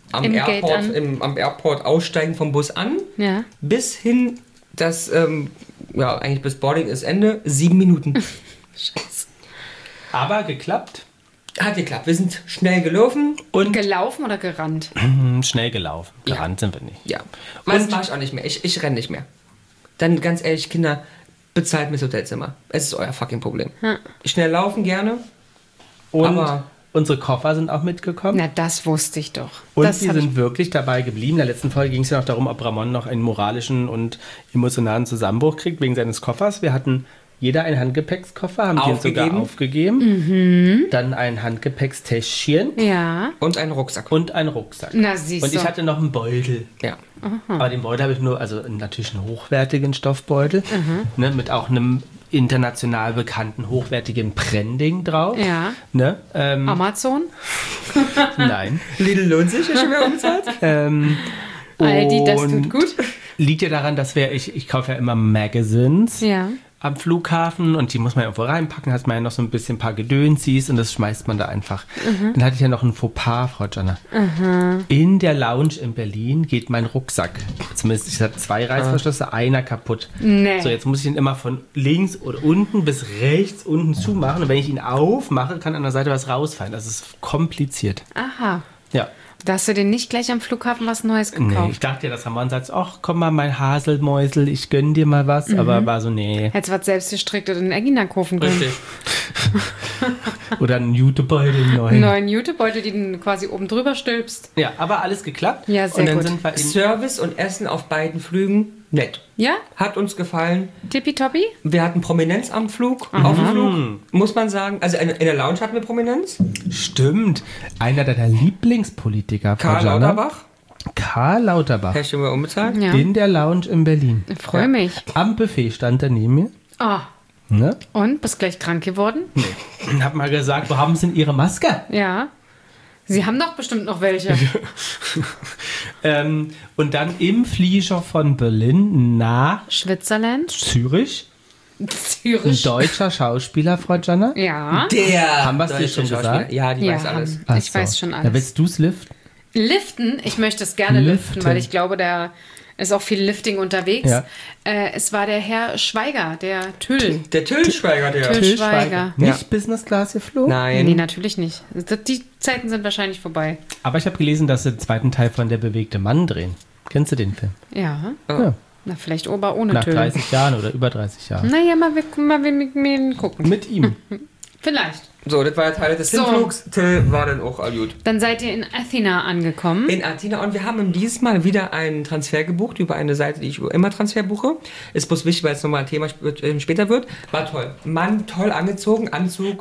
am Im Gate Airport, an. am Airport aussteigen vom Bus an, Ja. bis hin, das, eigentlich bis Boarding ist Ende, 7 Minuten. Scheiße. Aber geklappt Hat geklappt. Wir sind schnell gelaufen. und Gelaufen oder gerannt? schnell gelaufen. Gerannt sind wir nicht. Ja. Das mache ich auch nicht mehr. Ich renne nicht mehr. Dann ganz ehrlich, Kinder, bezahlt mir das Hotelzimmer. Es ist euer fucking Problem. Schnell laufen gerne. Und Aber- unsere Koffer sind auch mitgekommen. Na, das wusste ich doch. Und das wir hab ich- sind wirklich dabei geblieben. In der letzten Folge ging es ja noch darum, ob Ramon noch einen moralischen und emotionalen Zusammenbruch kriegt wegen seines Koffers. Wir hatten jeder einen Handgepäckskoffer, haben den sogar aufgegeben. Dann ein Handgepäckstäschchen Ja. Und einen Rucksack. und einen Rucksack. Na, siehst Und ich du. hatte noch einen Beutel. Ja. Aber den Beutel habe ich nur, also natürlich einen hochwertigen Stoffbeutel, ne, mit auch einem international bekannten, hochwertigen Branding drauf. Ja. Ne? Amazon? Nein. Lidl lohnt sich, ist schon mehr umzahlt. Aldi, das tut Und gut. Liegt ja daran, dass ich kaufe ja immer Magazines Ja. am Flughafen und die muss man irgendwo reinpacken, hat man ja noch so ein bisschen ein paar Gedönsies und das schmeißt man da einfach. Dann hatte ich ja noch ein Fauxpas, Frau Jana. In der Lounge in Berlin geht mein Rucksack. Zumindest, ich hatte 2 Reißverschlüsse, einer kaputt. Nee. So, jetzt muss ich ihn immer von links oder unten bis rechts unten zumachen und wenn ich ihn aufmache, kann an der Seite was rausfallen. Das ist kompliziert. Aha. Ja. Da hast du dir nicht gleich am Flughafen was Neues Nee, gekauft? ich dachte ja, dass Ramon sagt, ach komm mal, mein Haselmäusel, ich gönn dir mal was, aber war so, nee. Hättest was selbst gestrickt oder einen Egginger kaufen können. Richtig. Oder ein Jutebeutel neu. Einen neuen Jutebeutel, die du quasi oben drüber stülpst. Ja, aber alles geklappt. Ja, sehr und dann gut. sind wir in, Service und Essen auf beiden Flügen, nett. Ja? Hat uns gefallen. Tippitoppi? Wir hatten Prominenz am Flug, auf dem Flug, muss man sagen. Also in der Lounge hatten wir Prominenz. Stimmt, einer deiner Lieblingspolitiker, Frau Karl Jana. Lauterbach, Karl Lauterbach. Herr Stimme unbezahlt. Ja. In der Lounge in Berlin. Ich freue mich. Am Buffet stand er neben mir. Ah, Ne? und? Bist gleich krank geworden? Und hab mal gesagt, wo haben Sie denn Ihre Maske? Ja. Sie haben doch bestimmt noch welche. Und dann im Flieger von Berlin nach Schwitzerland? Zürich. Ein Zürich? deutscher Schauspieler, Frau Jana. Ja. Der Haben wir's dir deutsche schon Schauspieler. gesagt? Ja, die Ja, weiß alles. Ach ich weiß schon Da alles. willst du's liften? Liften? Ich möchte es gerne liften, Liften. weil ich glaube, da ist auch viel Lifting unterwegs. Ja. Es war der Herr Schweiger, der Tüll. Der Tüllschweiger, der. Till Schweiger. Nicht Business Class geflogen? Nein. Nee, natürlich nicht. Die Zeiten sind wahrscheinlich vorbei. Aber ich habe gelesen, dass sie den zweiten Teil von Der bewegte Mann drehen. Kennst du den Film? Ja. Ja. Na, vielleicht Ober ohne Nach Tüll. 30 Jahren oder über 30 Jahren. Naja, mal wir mit mir gucken. Mit ihm. Vielleicht. So, das war der Teil des So. Hinflugs. Till war dann auch all gut. Dann seid ihr in Athena angekommen. In Athena und wir haben dieses Mal wieder einen Transfer gebucht über eine Seite, die ich immer Transfer buche. Ist bloß wichtig, weil es nochmal ein Thema später wird. War toll. Mann, toll angezogen, Anzug,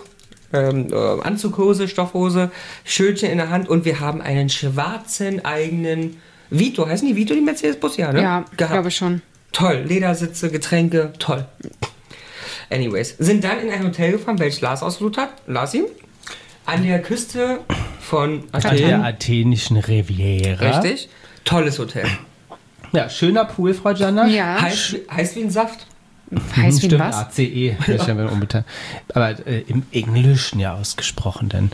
Anzughose, Stoffhose, Schildchen in der Hand und wir haben einen schwarzen eigenen Vito. Heißen die Vito, die Mercedes-Bus? Ja, ne? Ja, Gehabt. glaube schon. Toll. Ledersitze, Getränke, toll. Anyways, sind dann in ein Hotel gefahren, welches Lars ausgesucht hat. Larsi. An der Küste von An der Athen. athenischen Riviera. Richtig. Tolles Hotel. Ja, schöner Pool, Frau Jana. Ja. Heiß wie ein Saft. Heiß wie Stimmt, was? ACE. Das ist ja unbekannt. Aber im Englischen ja ausgesprochen dann.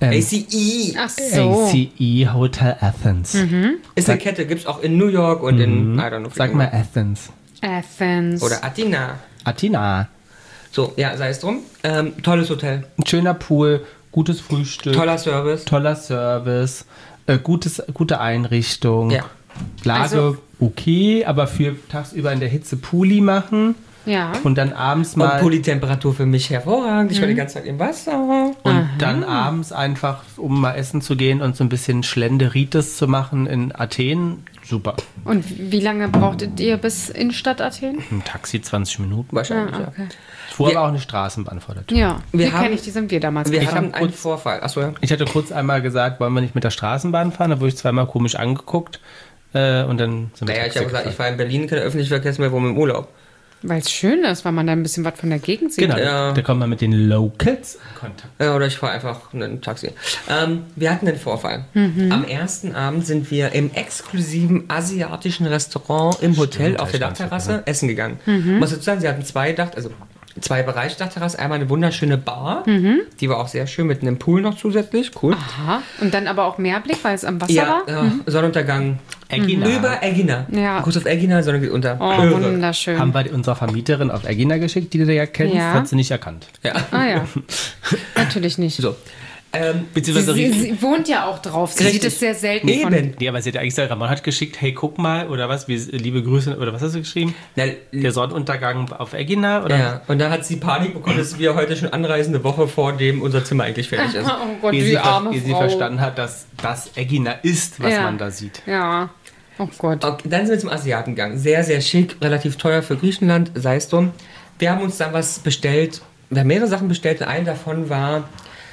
ACE. Ach so. ACE Hotel Athens. Ist eine Kette, gibt's auch in New York und in, I don't know. Sag mal Athens. Athens. Oder Athena. Athena. So, ja, sei es drum. Tolles Hotel. Ein schöner Pool, gutes Frühstück, Toller Service. toller Service, gute Einrichtung. Ja. Lage Also- okay, aber für tagsüber in der Hitze Pulli machen Ja. und dann abends Und mal Pulli-Temperatur für mich hervorragend. Ich war die ganze Zeit im Wasser. und dann abends einfach, um mal essen zu gehen und so ein bisschen Schlenderitis zu machen in Athen. Super. Und wie lange brauchtet ihr bis Innenstadt Athen? Ein Taxi 20 Minuten. Wahrscheinlich, Ah, okay. Es fuhr Wir- aber auch eine Straßenbahn vor der Tür. Ja, Wir die haben- kenne ich, die sind wir damals Wir gefahren. haben einen Vorfall. Achso, ja. Ich hatte kurz einmal gesagt, wollen wir nicht mit der Straßenbahn fahren? Da wurde ich zweimal komisch angeguckt und dann sind wir Naja, ich Taxi habe gesagt, ich gefahren. fahre in Berlin, keine öffentliche Verkehrsmittel, wo im Urlaub. Weil es schön ist, weil man da ein bisschen was von der Gegend sieht. Genau, Ja. da kommt man mit den Locals in Kontakt. Oder ich fahre einfach ein Taxi. Wir hatten den Vorfall. Am ersten Abend sind wir im exklusiven asiatischen Restaurant im Hotel auf der ich fand's Dachterrasse essen gegangen. Muss dazu sagen, sie hatten 2 also 2 Bereiche Dachterrasse. Einmal eine wunderschöne Bar. Die war auch sehr schön mit einem Pool noch zusätzlich. Cool. Aha. Und dann aber auch Meerblick, weil es am Wasser Ja, war? Sonnenuntergang. Egina. Über Egina. Ja. Kurz auf Egina, Sonne geht unter. Oh, Irre. wunderschön. Haben wir unserer Vermieterin auf Egina geschickt, die du ja kennst, Ja. hat sie nicht erkannt. Ja. Ah ja, natürlich nicht. So. Beziehungsweise Sie wohnt ja auch drauf. Sie Richtig. sieht es sehr selten Eben. Nee, aber sie hat eigentlich gesagt, Ramon hat geschickt, hey, guck mal, oder was, liebe Grüße, oder was hast du geschrieben? Na, Der Sonnenuntergang auf Egina, oder? ja, und dann hat sie Panik bekommen, dass wir heute schon anreisen, eine Woche vor dem unser Zimmer eigentlich fertig ist. Oh Gott, Ehe die arme sie Frau. verstanden hat, dass das Egina ist, was Ja. man da sieht. Ja. Oh Gott. Okay, dann sind wir zum Asiaten gegangen. Sehr, sehr schick, relativ teuer für Griechenland, sei es drum. Wir haben uns dann was bestellt. Wir haben mehrere Sachen bestellt. Und eine davon war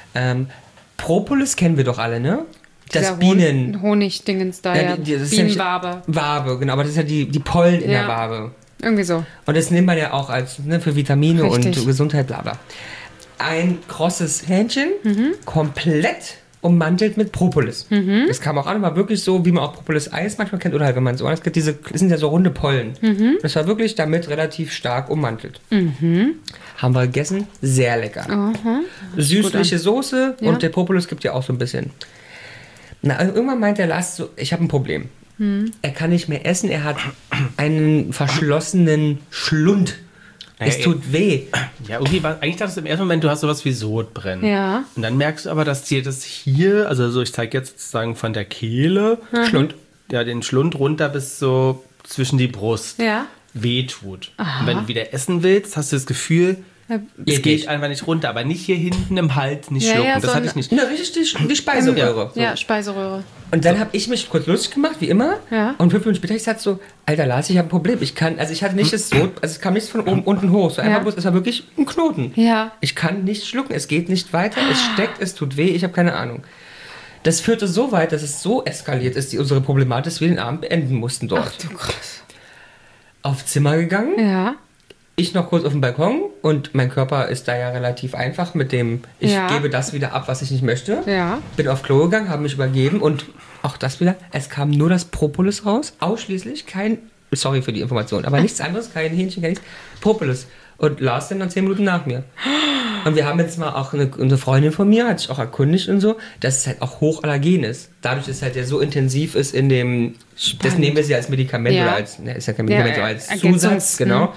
Propolis, kennen wir doch alle, ne? Das Dieser Bienen... Honigdingens da, ja. das ist ja nicht- Bienenwabe. Wabe, genau, aber das ist ja die Pollen in Ja. der Wabe. Irgendwie so. Und das nimmt man ja auch als für Vitamine Richtig. und Gesundheit, bla bla. Ein krosses Hähnchen, komplett ummantelt mit Propolis. Das kam auch an, war wirklich so, wie man auch Propolis-Eis manchmal kennt, oder halt, wenn man so anders kennt, das sind ja so runde Pollen. Das war wirklich damit relativ stark ummantelt. Haben wir gegessen, sehr lecker. Süßliche Soße Ja. und der Propolis gibt ja auch so ein bisschen. Na, also irgendwann meint der Lars so, ich habe ein Problem. Er kann nicht mehr essen, er hat einen verschlossenen Schlund. Naja, Es tut weh. Ja, irgendwie war, eigentlich dachtest du im ersten Moment, du hast sowas wie Sodbrennen. Ja. Und dann merkst du aber, dass dir das hier, also so, ich zeige jetzt sozusagen von der Kehle, Schlund. ja, den Schlund runter bis so zwischen die Brust, Ja. wehtut. Und wenn du wieder essen willst, hast du das Gefühl, es Geht geht nicht. einfach nicht runter, aber nicht hier hinten im Hals, nicht Ja, schlucken. ja, das so hatte ein- ich nicht. Na, richtig die Speiseröhre. Ja, Speiseröhre. Und dann habe ich mich kurz lustig gemacht, wie immer. Ja. Und 5 Minuten später, ich sagte so, Alter Lars, ich habe ein Problem. Ich hatte nicht das Sod, also es kam nichts von oben unten hoch. So einfach Ja. bloß, es war wirklich ein Knoten. Ja. Ich kann nicht schlucken, es geht nicht weiter, es steckt, es tut weh, ich habe keine Ahnung. Das führte so weit, dass es so eskaliert ist, unsere Problematik, dass wir den Abend beenden mussten dort. Du krass. Auf Zimmer gegangen, Ja. ich noch kurz auf dem Balkon und mein Körper ist da ja relativ einfach mit dem, ich Ja. gebe das wieder ab, was ich nicht möchte. Ja. Bin auf Klo gegangen, habe mich übergeben und auch das wieder, es kam nur das Propolis raus, ausschließlich kein, sorry für die Information, aber nichts anderes, kein Hähnchen, gar nichts, Propolis. Und Lars dann 10 Minuten nach mir. Und wir haben jetzt mal auch eine Freundin von mir, hat sich auch erkundigt und so, dass es halt auch hochallergen ist. Dadurch, dass es halt ja so intensiv ist in dem, das nehmen wir sie als Medikament Ja. oder als, ne, ist ja kein Medikament, Ja, so als Ergänzungs- Zusatz, genau.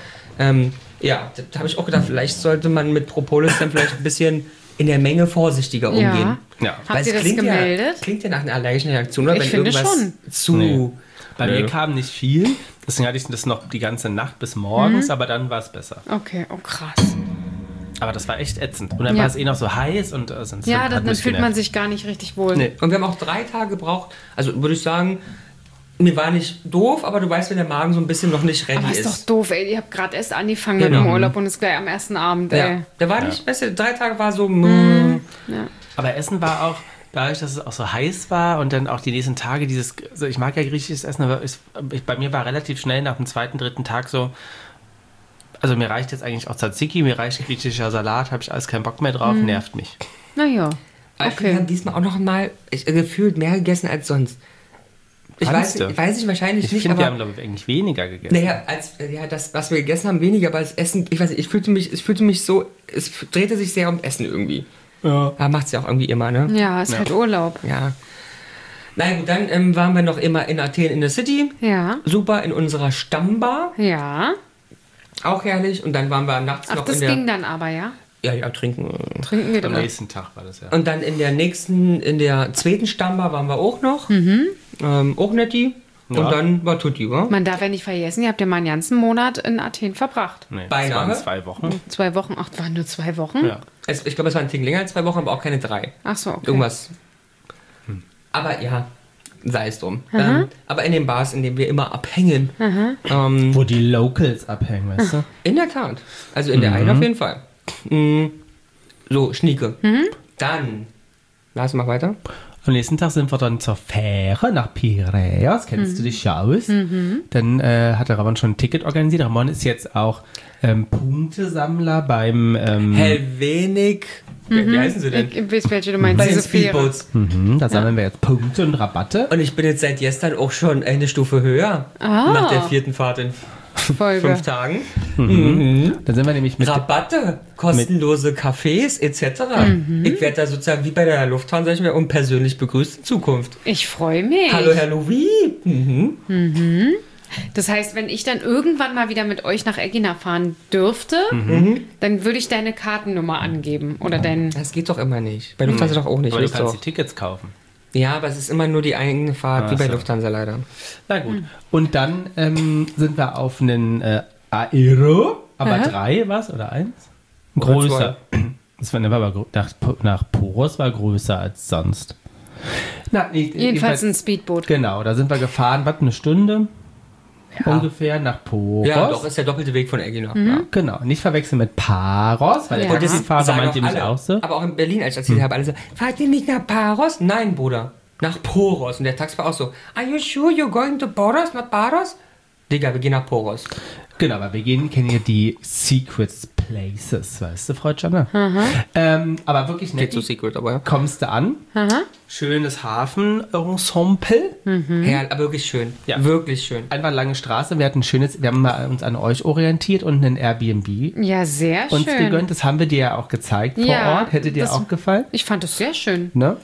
Ja, da habe ich auch gedacht, vielleicht sollte man mit Propolis dann vielleicht ein bisschen in der Menge vorsichtiger umgehen. Ja. Weil Habt ihr es das gemeldet? Ja, klingt ja nach einer allergischen Reaktion, oder? Ich wenn finde irgendwas schon. zu... Nee. Bei Nö. mir kam nicht viel, deswegen hatte ich das noch die ganze Nacht bis morgens, aber dann war es besser. Okay, oh krass. Aber das war echt ätzend. Und dann Ja. war es eh noch so heiß und sonst Ja, hat dann mich fühlt man genervt. sich gar nicht richtig wohl. Nee. Und wir haben auch 3 Tage gebraucht. Also würde ich sagen, mir war nicht doof, aber du weißt, wenn der Magen so ein bisschen noch nicht ready Aber ist ist. doch doof, ey. Ihr habt gerade erst angefangen Genau. mit dem Urlaub und ist gleich am ersten Abend, ey. Ja, der war nicht, weißt du, 3 Tage war so... Ja. Aber Essen war auch, dadurch, dass es auch so heiß war und dann auch die nächsten Tage dieses, also ich mag ja griechisches Essen, aber bei mir war relativ schnell nach dem 2., 3. Tag so, also mir reicht jetzt eigentlich auch Tzatziki, mir reicht griechischer Salat, habe ich alles keinen Bock mehr drauf, nervt mich. Naja. Aber ich finde, wir haben diesmal auch noch mal gefühlt mehr gegessen als sonst. Ich Fandst weiß, du? weiß ich wahrscheinlich Ich nicht, finde, wir haben, aber... glaube ich, eigentlich weniger gegessen. Naja, das, was wir gegessen haben, weniger, aber das Essen, ich weiß nicht, ich fühlte mich so, es drehte sich sehr um Essen irgendwie. Ja. Ja, macht's ja auch irgendwie immer, ne? Ja, ist halt Urlaub. Ja. Na gut, dann waren wir noch immer in Athen in der City. Ja. Super, in unserer Stammbar. Ja. Auch herrlich. Und dann waren wir nachts Ach, noch das in der... ging dann aber, ja? Ja, trinken. Trinken wir Am doch. nächsten Tag war das ja. Und dann in der zweiten Stammbar waren wir auch noch. Auch netti. Ja. Und dann war Tutti, wa? Man darf ja nicht vergessen, ihr habt ja mal einen ganzen Monat in Athen verbracht. Nee, das Beinahe. waren 2 Wochen. 2 Wochen. Ach, waren nur 2 Wochen? Ja. Ich glaube, es waren ein Tick länger als 2 Wochen, aber auch keine 3. Ach so, okay. Irgendwas. Aber ja, sei es drum. Aber in den Bars, in denen wir immer abhängen. Wo die Locals abhängen, weißt du? In der Tat. Also in der einen auf jeden Fall. So, Schnieke. Dann, Lars, mach weiter. Am nächsten Tag sind wir dann zur Fähre nach Piräus. Kennst du dich ja aus? Dann hat der Ramon schon ein Ticket organisiert. Ramon ist jetzt auch Punktesammler beim... Helvenik. Wie heißen sie denn? Ich weiß, welche du meinst. Bei den Diese Fähre. Speedboats. Da sammeln wir jetzt Punkte und Rabatte. Und ich bin jetzt seit gestern auch schon eine Stufe höher. Nach der 4. Fahrt in Folge. 5 Tagen. Dann sind wir nämlich mit Rabatte, kostenlose Cafés etc. Ich werde da sozusagen wie bei der Lufthansa, sag ich mir, persönlich begrüßt in Zukunft. Ich freue mich. Hallo, Herr Louis. Das heißt, wenn ich dann irgendwann mal wieder mit euch nach Egina fahren dürfte, dann würde ich deine Kartennummer angeben. Oder dein. Das geht doch immer nicht. Bei Lufthansa doch auch nicht. Aber du wisst kannst doch. die Tickets kaufen. Ja, aber es ist immer nur die eigene Fahrt, wie bei so. Lufthansa leider. Na gut. Und dann sind wir auf einen Aero, aber 3 was oder 1? Oder Größer. Das war aber nach Poros war größer als sonst. Jedenfalls ein Speedboot. Genau, da sind wir gefahren, was, eine Stunde ungefähr nach Poros. Ja, doch, ist der doppelte Weg von Egina. Ja. Genau, nicht verwechseln mit Paros, weil Ja. der Und das Taxifahrer sagen meinte auch mich alle. auch so. Aber auch in Berlin, als ich erzählt habe, alle so, fahrt ihr nicht nach Paros? Nein, Bruder, nach Poros. Und der Taxifahrer auch so, are you sure you're going to Poros, not Paros? Digga, wir gehen nach Poros. Genau, weil wir kennen ja die Secret Places, weißt du, Frau Janne? Aber wirklich Geht nett. so secret, aber ja. Kommst du an, schönes Hafenensemble, Ja, aber wirklich schön. Ja. Wirklich schön. einfach lange Straße. Wir haben mal uns an euch orientiert und einen Airbnb Ja, sehr uns schön. gegönnt. Das haben wir dir ja auch gezeigt vor Ja, Ort. Hätte dir das- auch gefallen. Ich fand es sehr schön. Ne?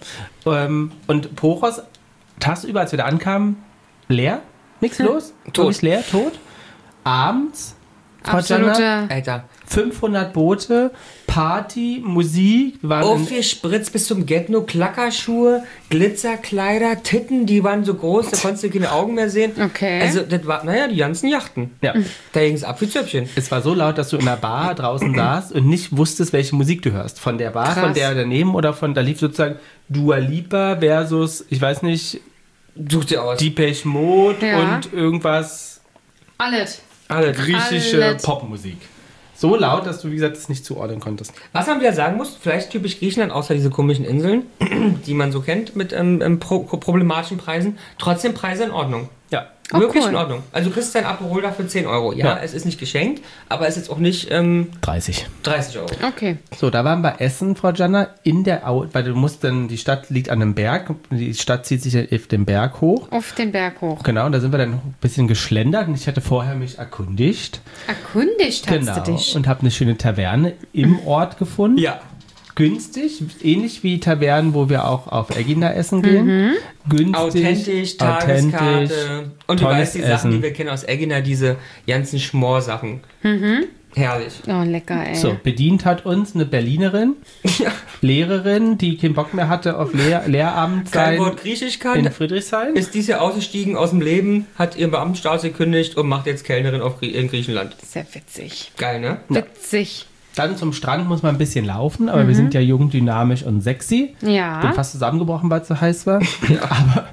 Und Poros, tagsüber, als wir da ankamen, leer, nichts los, Tot. wirklich leer, tot. Abends, Frau Janna, Absolute. Alter. 500 Boote, Party, Musik. Wir waren Oh, in, viel Spritz bis zum Get-No, Klackerschuhe, Glitzerkleider, Titten, die waren so groß, da konntest du keine Augen mehr sehen. Okay. Also, das war, die ganzen Yachten. ja. Da ging es ab wie Zöpfchen. Es war so laut, dass du in der Bar draußen saßt und nicht wusstest, welche Musik du hörst. Von der Bar, Krass. von der daneben oder da lief sozusagen Dua Lipa versus, ich weiß nicht, Such dir aus. Depeche Mode Ja. und irgendwas Alles. Alle. griechische Alles. Popmusik. So laut, dass du, wie gesagt, es nicht zuordnen konntest. Was man wieder sagen muss, vielleicht typisch Griechenland, außer diese komischen Inseln, die man so kennt, mit problematischen Preisen, trotzdem Preise in Ordnung. Ja. Oh, Wirklich cool. in Ordnung. Also du kriegst dein Aperol dafür 10 Euro. Ja, Ja. es ist nicht geschenkt, aber es ist jetzt auch nicht 30. 30 Euro. Okay. So, da waren wir essen, Frau Janna, in der weil du musst dann, die Stadt liegt an einem Berg, die Stadt zieht sich auf den Berg hoch. Auf den Berg hoch. Genau, und da sind wir dann ein bisschen geschlendert und ich hatte vorher mich erkundigt. Erkundigt hast Genau. du dich. Und habe eine schöne Taverne im Ort gefunden. Ja. Günstig, ähnlich wie Tavernen, wo wir auch auf Egina essen gehen. Günstig, Authentisch, Tageskarte. Und du tolles weißt, die Sachen, Essen. die wir kennen aus Egina, diese ganzen Schmorsachen. Herrlich. Oh, lecker, ey. So, bedient hat uns eine Berlinerin, Ja. Lehrerin, die keinen Bock mehr hatte auf Lehramt Kein sein Wort Griechisch kann. in Friedrichshain. Ist dies Jahr ausgestiegen aus dem Leben, hat ihren Beamtenstatus gekündigt und macht jetzt Kellnerin in Griechenland. Sehr witzig. Geil, ne? Witzig. Dann zum Strand muss man ein bisschen laufen, aber wir sind ja jung, dynamisch und sexy. Ja. Bin fast zusammengebrochen, weil es so heiß war. Aber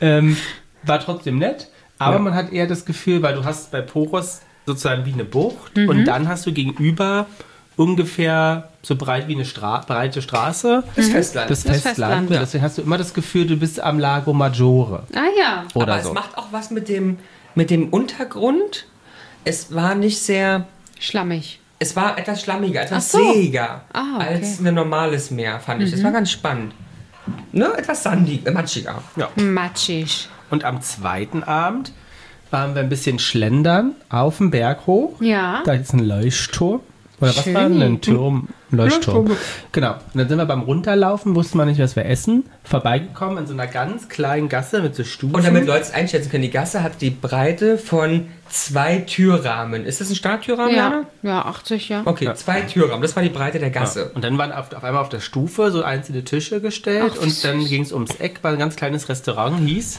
war trotzdem nett. Aber man hat eher das Gefühl, weil du hast bei Poros sozusagen wie eine Bucht und dann hast du gegenüber ungefähr so breit wie eine breite Straße Das Festland. das Das Festland. Festland. Und deswegen hast du immer das Gefühl, du bist am Lago Maggiore Ah ja. oder Aber so. es macht auch was mit dem Untergrund. Es war nicht sehr... Schlammig. Es war etwas schlammiger, etwas Ach so. sehiger Ah, okay. als ein normales Meer, fand ich. Das war ganz spannend. Ne? Etwas sandig, matschiger. Ja. Matschig. Und am zweiten Abend waren wir ein bisschen schlendern auf den Berg hoch. Ja. Da ist ein Leuchtturm. Oder was Schön. war denn? Ein Turm? Ein Leuchtturm. Leuchtturm. Genau. Und dann sind wir beim Runterlaufen, wussten wir nicht, was wir essen. Vorbeigekommen in so einer ganz kleinen Gasse mit so Stufen. Und damit Leute es einschätzen können, die Gasse hat die Breite von 2 Türrahmen. Ist das ein Starttürrahmen, Jana? Ja. Ja, 80, ja. Okay, 2 Türrahmen. Das war die Breite der Gasse. Und dann waren auf einmal auf der Stufe so einzelne Tische gestellt Ach, wie und dann süß. ging es ums Eck, war ein ganz kleines Restaurant, hieß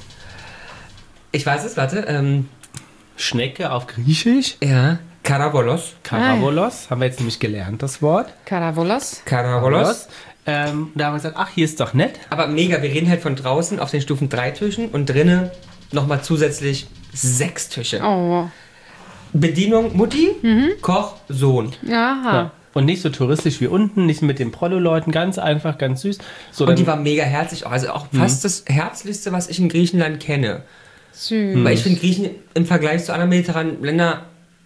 Ich weiß es, warte. Schnecke auf Griechisch. Ja, Karavolos. Karavolos, haben wir jetzt nämlich gelernt, das Wort. Karavolos. Karavolos. Da haben wir gesagt, ach, hier ist doch nett. Aber mega, wir reden halt von draußen auf den Stufen 3 Tischen und drinnen nochmal zusätzlich 6 Tische. Oh. Bedienung Mutti, Koch, Sohn. Aha. Ja. Und nicht so touristisch wie unten, nicht mit den Prollo-Leuten, ganz einfach, ganz süß. So, Und dann- die war mega herzlich auch. Also auch fast das Herzlichste, was ich in Griechenland kenne. Süß. Weil ich finde Griechen im Vergleich zu anderen mediterranen Ländern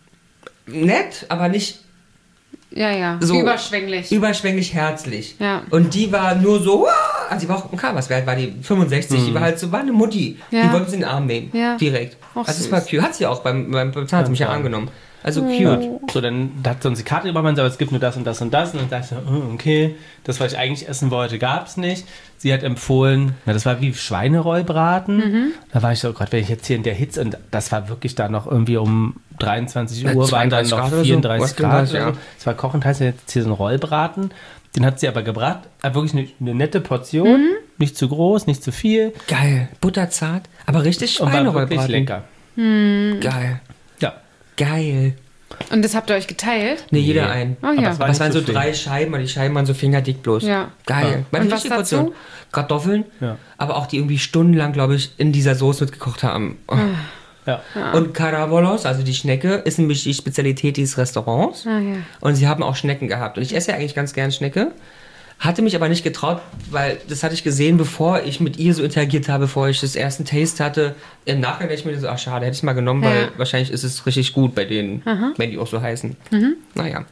nett, aber nicht Ja, ja. so Überschwänglich. überschwänglich herzlich. Ja. Und die war nur so, sie war auch im K, was wert war die? 65, die war halt so, war eine Mutti. Ja. Die wollte sie in den Arm nehmen, Ja. direkt. Auch Also es süß. war cute. Hat sie auch beim Zahnarzt mich ja angenommen. Also cute. So, dann hat sie uns die Karte gemacht, aber es gibt nur das und das und das. Und dann dachte ich, so, okay, das, was ich eigentlich essen wollte, gab es nicht. Sie hat empfohlen, das war wie Schweinerollbraten. Da war ich so, oh Gott, wenn ich jetzt hier in der Hitze, und das war wirklich da noch irgendwie um 23 Uhr, waren dann 32 noch Grad oder so. 34 Grad. 34, Oder ja. so. Es war kochend, heißt jetzt hier so ein Rollbraten. Den hat sie aber gebracht. Wirklich eine nette Portion. Nicht zu groß, nicht zu viel. Geil. Butterzart, aber richtig Und war wirklich Schweinerollbraten. lecker. Geil. Ja. Geil. Und das habt ihr euch geteilt? Nee, jeder ein. Oh ja. es war Aber es waren nicht so so viel. 3 Scheiben, und die Scheiben waren so fingerdick bloß. Ja. Geil. Meine Und was richtige dazu? Portion. Kartoffeln, Ja. aber auch die irgendwie stundenlang, glaube ich, in dieser Soße mitgekocht haben. Oh. Ja. Und Carabolos, also die Schnecke, ist nämlich die Spezialität dieses Restaurants. Ah, ja. Und sie haben auch Schnecken gehabt. Und ich esse ja eigentlich ganz gern Schnecke. Hatte mich aber nicht getraut, weil das hatte ich gesehen, bevor ich mit ihr so interagiert habe, bevor ich das ersten Taste hatte. Im Nachhinein dachte ich mir so, ach schade, hätte ich es mal genommen, weil Ja. wahrscheinlich ist es richtig gut bei denen, wenn die auch so heißen. Naja.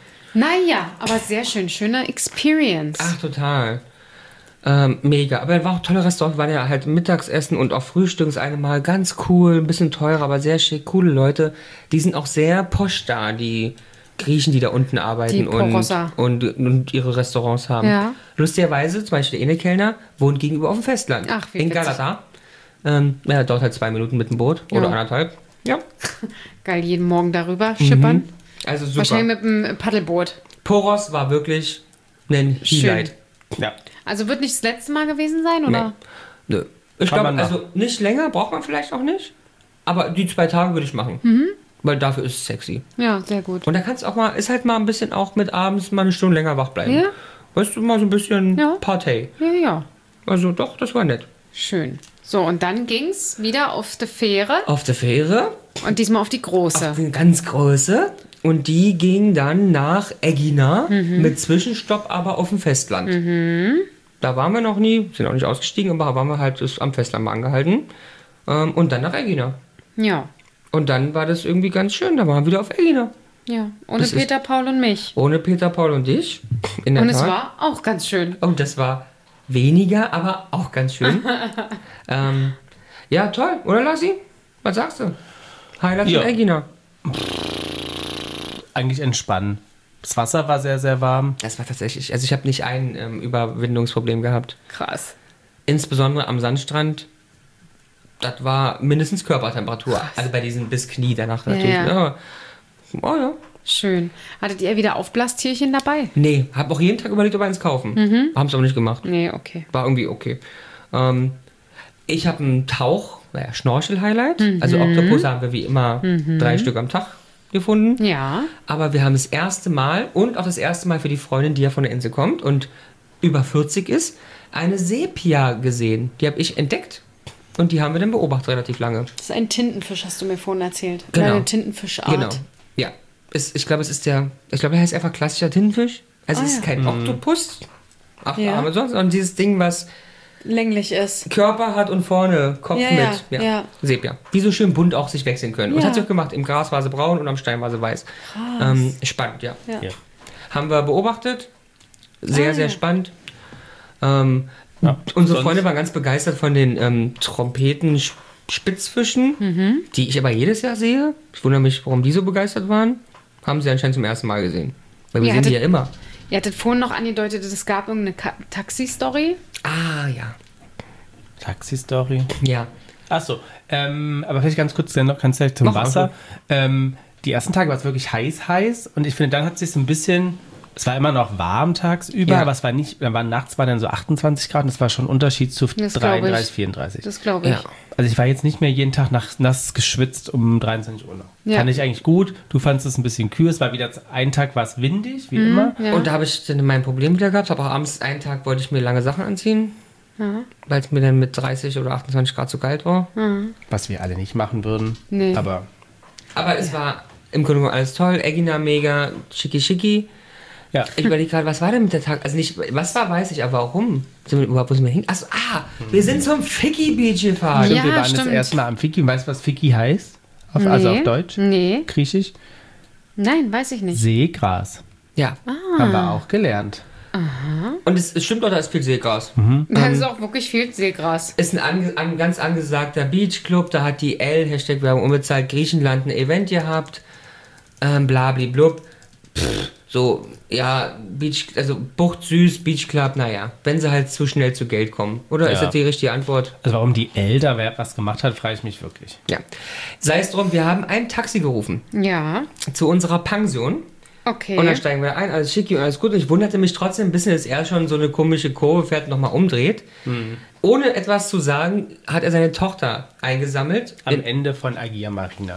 Naja, aber sehr schön. Schöne Experience. Ach, total. Mega. Aber war auch ein toller Restaurant. Wir waren ja halt Mittagsessen und auch Frühstück das eine Mal. Ganz cool, ein bisschen teurer, aber sehr schick. Coole Leute. Die sind auch sehr posch da, die Griechen, die da unten arbeiten Die Porossa. und ihre Restaurants haben. Ja. Lustigerweise, zum Beispiel der Ene-Kellner wohnt gegenüber auf dem Festland. Ach, wie in witzig. Galata. Ja, dort halt 2 Minuten mit dem Boot. Oder Ja. 1,5. Ja. Geil, jeden Morgen darüber schippern. Also super. Wahrscheinlich mit dem Paddelboot. Poros war wirklich ein Highlight. Ja. Also wird nicht das letzte Mal gewesen sein, oder? Nö. Ich Kann glaube, man also nicht länger, braucht man vielleicht auch nicht. Aber die 2 Tage würde ich machen. Weil dafür ist es sexy. Ja, sehr gut. Und da kannst du auch mal, ist halt mal ein bisschen auch mit abends mal eine Stunde länger wach bleiben. Ja. Weißt du, mal so ein bisschen Ja. Partei. Ja, ja. Also doch, das war nett. Schön. So, und dann ging's wieder auf die Fähre Auf der Fähre, und diesmal auf die große. auf eine ganz große. Und die ging dann nach Egina mit Zwischenstopp aber auf dem Festland. Da waren wir noch nie, sind auch nicht ausgestiegen, aber waren wir halt am Festland mal angehalten. Und dann nach Egina. Ja. Und dann war das irgendwie ganz schön, da waren wir wieder auf Egina. Ja. Ohne Das ist- Peter, Paul und mich. Ohne Peter, Paul und dich. In der Und es Tat. war auch ganz schön. Oh, das war weniger, aber auch ganz schön. Ja, toll. Oder, Lassi? Was sagst du? Highlight Ja. von Egina. Eigentlich entspannen. Das Wasser war sehr, sehr warm. Das war tatsächlich, also ich habe nicht ein Überwindungsproblem gehabt. Krass. Insbesondere am Sandstrand. Das war mindestens Körpertemperatur. Also bei diesen bis Knie danach natürlich. ja. Ja. Oh ja. Schön. Hattet ihr wieder Aufblastierchen dabei? Nee, habe auch jeden Tag überlegt, ob wir eins kaufen. Haben es aber nicht gemacht. Nee, okay. War irgendwie okay. Ich habe einen Schnorchel-Highlight. Also Oktopus haben wir wie immer 3 Stück am Tag gefunden. Ja. Aber wir haben das erste Mal und auch das erste Mal für die Freundin, die ja von der Insel kommt und über 40 ist, eine Sepia gesehen. Die habe ich entdeckt und die haben wir dann beobachtet relativ lange. Das ist ein Tintenfisch, hast du mir vorhin erzählt. Genau. Eine Tintenfischart. Genau. Ja. Ich glaube, er heißt einfach klassischer Tintenfisch. Also es ist kein Oktopus. Ach, Ja. aber sonst, sondern dieses Ding, was Länglich ist. Körper hat und vorne Kopf Ja, mit. ja. Sepia. Die so schön bunt auch sich wechseln können. Und Ja. hat sie auch gemacht. Im Gras war sie braun und am Stein war sie weiß. Spannend, ja. Ja. Ja. Haben wir beobachtet. Sehr, sehr ja. spannend. Ja. Unsere Sonst- Freunde waren ganz begeistert von den Trompeten-Spitzfischen, die ich aber jedes Jahr sehe. Ich wundere mich, warum die so begeistert waren. Haben sie anscheinend zum ersten Mal gesehen. Weil wir Ja, sehen die das- ja immer. Ihr hattet vorhin noch angedeutet, es gab irgendeine Taxi-Story. Ah, ja. Taxi-Story. Ja. Achso, aber vielleicht ganz kurz noch ganz leicht zum Mach mal Wasser. Die ersten Tage war es wirklich heiß und ich finde, dann hat es sich so ein bisschen, es war immer noch warm tagsüber, Ja. aber es war nicht, nachts war dann so 28 Grad und es war schon ein Unterschied zu Das glaub ich. 33, 34. Das glaube ich. Ja. Also ich war jetzt nicht mehr jeden Tag nass geschwitzt um 23 Uhr noch. Ja. Fand ich eigentlich gut. Du fandest es ein bisschen kühl. Es war wieder, einen Tag war es windig, wie immer. Ja. Und da habe ich dann mein Problem wieder gehabt. Aber auch abends einen Tag wollte ich mir lange Sachen anziehen. Weil es mir dann mit 30 oder 28 Grad zu kalt war. Was wir alle nicht machen würden. Nee. Aber Aber es war im Grunde genommen alles toll. Egina mega, schicki. ja. Ich überlege gerade, was war denn mit der Tag? Also nicht, was war, weiß ich, aber warum? Sind wir überhaupt, wo sind wir hin? Achso, wir sind zum Ficky Beach gefahren. Ja, wir waren stimmt. das erste Mal am Fiki. Weißt du, was Fiki heißt? Also auf Deutsch? Nee. Griechisch? Nein, weiß ich nicht. Seegras. Ja. Haben wir auch gelernt. Und es stimmt auch, da ist viel Seegras. Da ist auch wirklich viel Seegras. Ist ein ganz angesagter Beachclub, da hat die L, Hashtag Werbung unbezahlt, Griechenland ein Event gehabt, blablablub. So, ja, Bucht süß, Beachclub, naja, wenn sie halt zu schnell zu Geld kommen. Oder ist das die richtige Antwort? Also warum die L da was gemacht hat, frage ich mich wirklich. Ja. Sei es drum, wir haben ein Taxi gerufen Ja, zu unserer Pension. okay. Und dann steigen wir ein, alles schicki und alles gut. Und ich wunderte mich trotzdem ein bisschen, dass er schon so eine komische Kurve fährt, nochmal umdreht. Ohne etwas zu sagen, hat er seine Tochter eingesammelt. Am Ende von Agia Marina.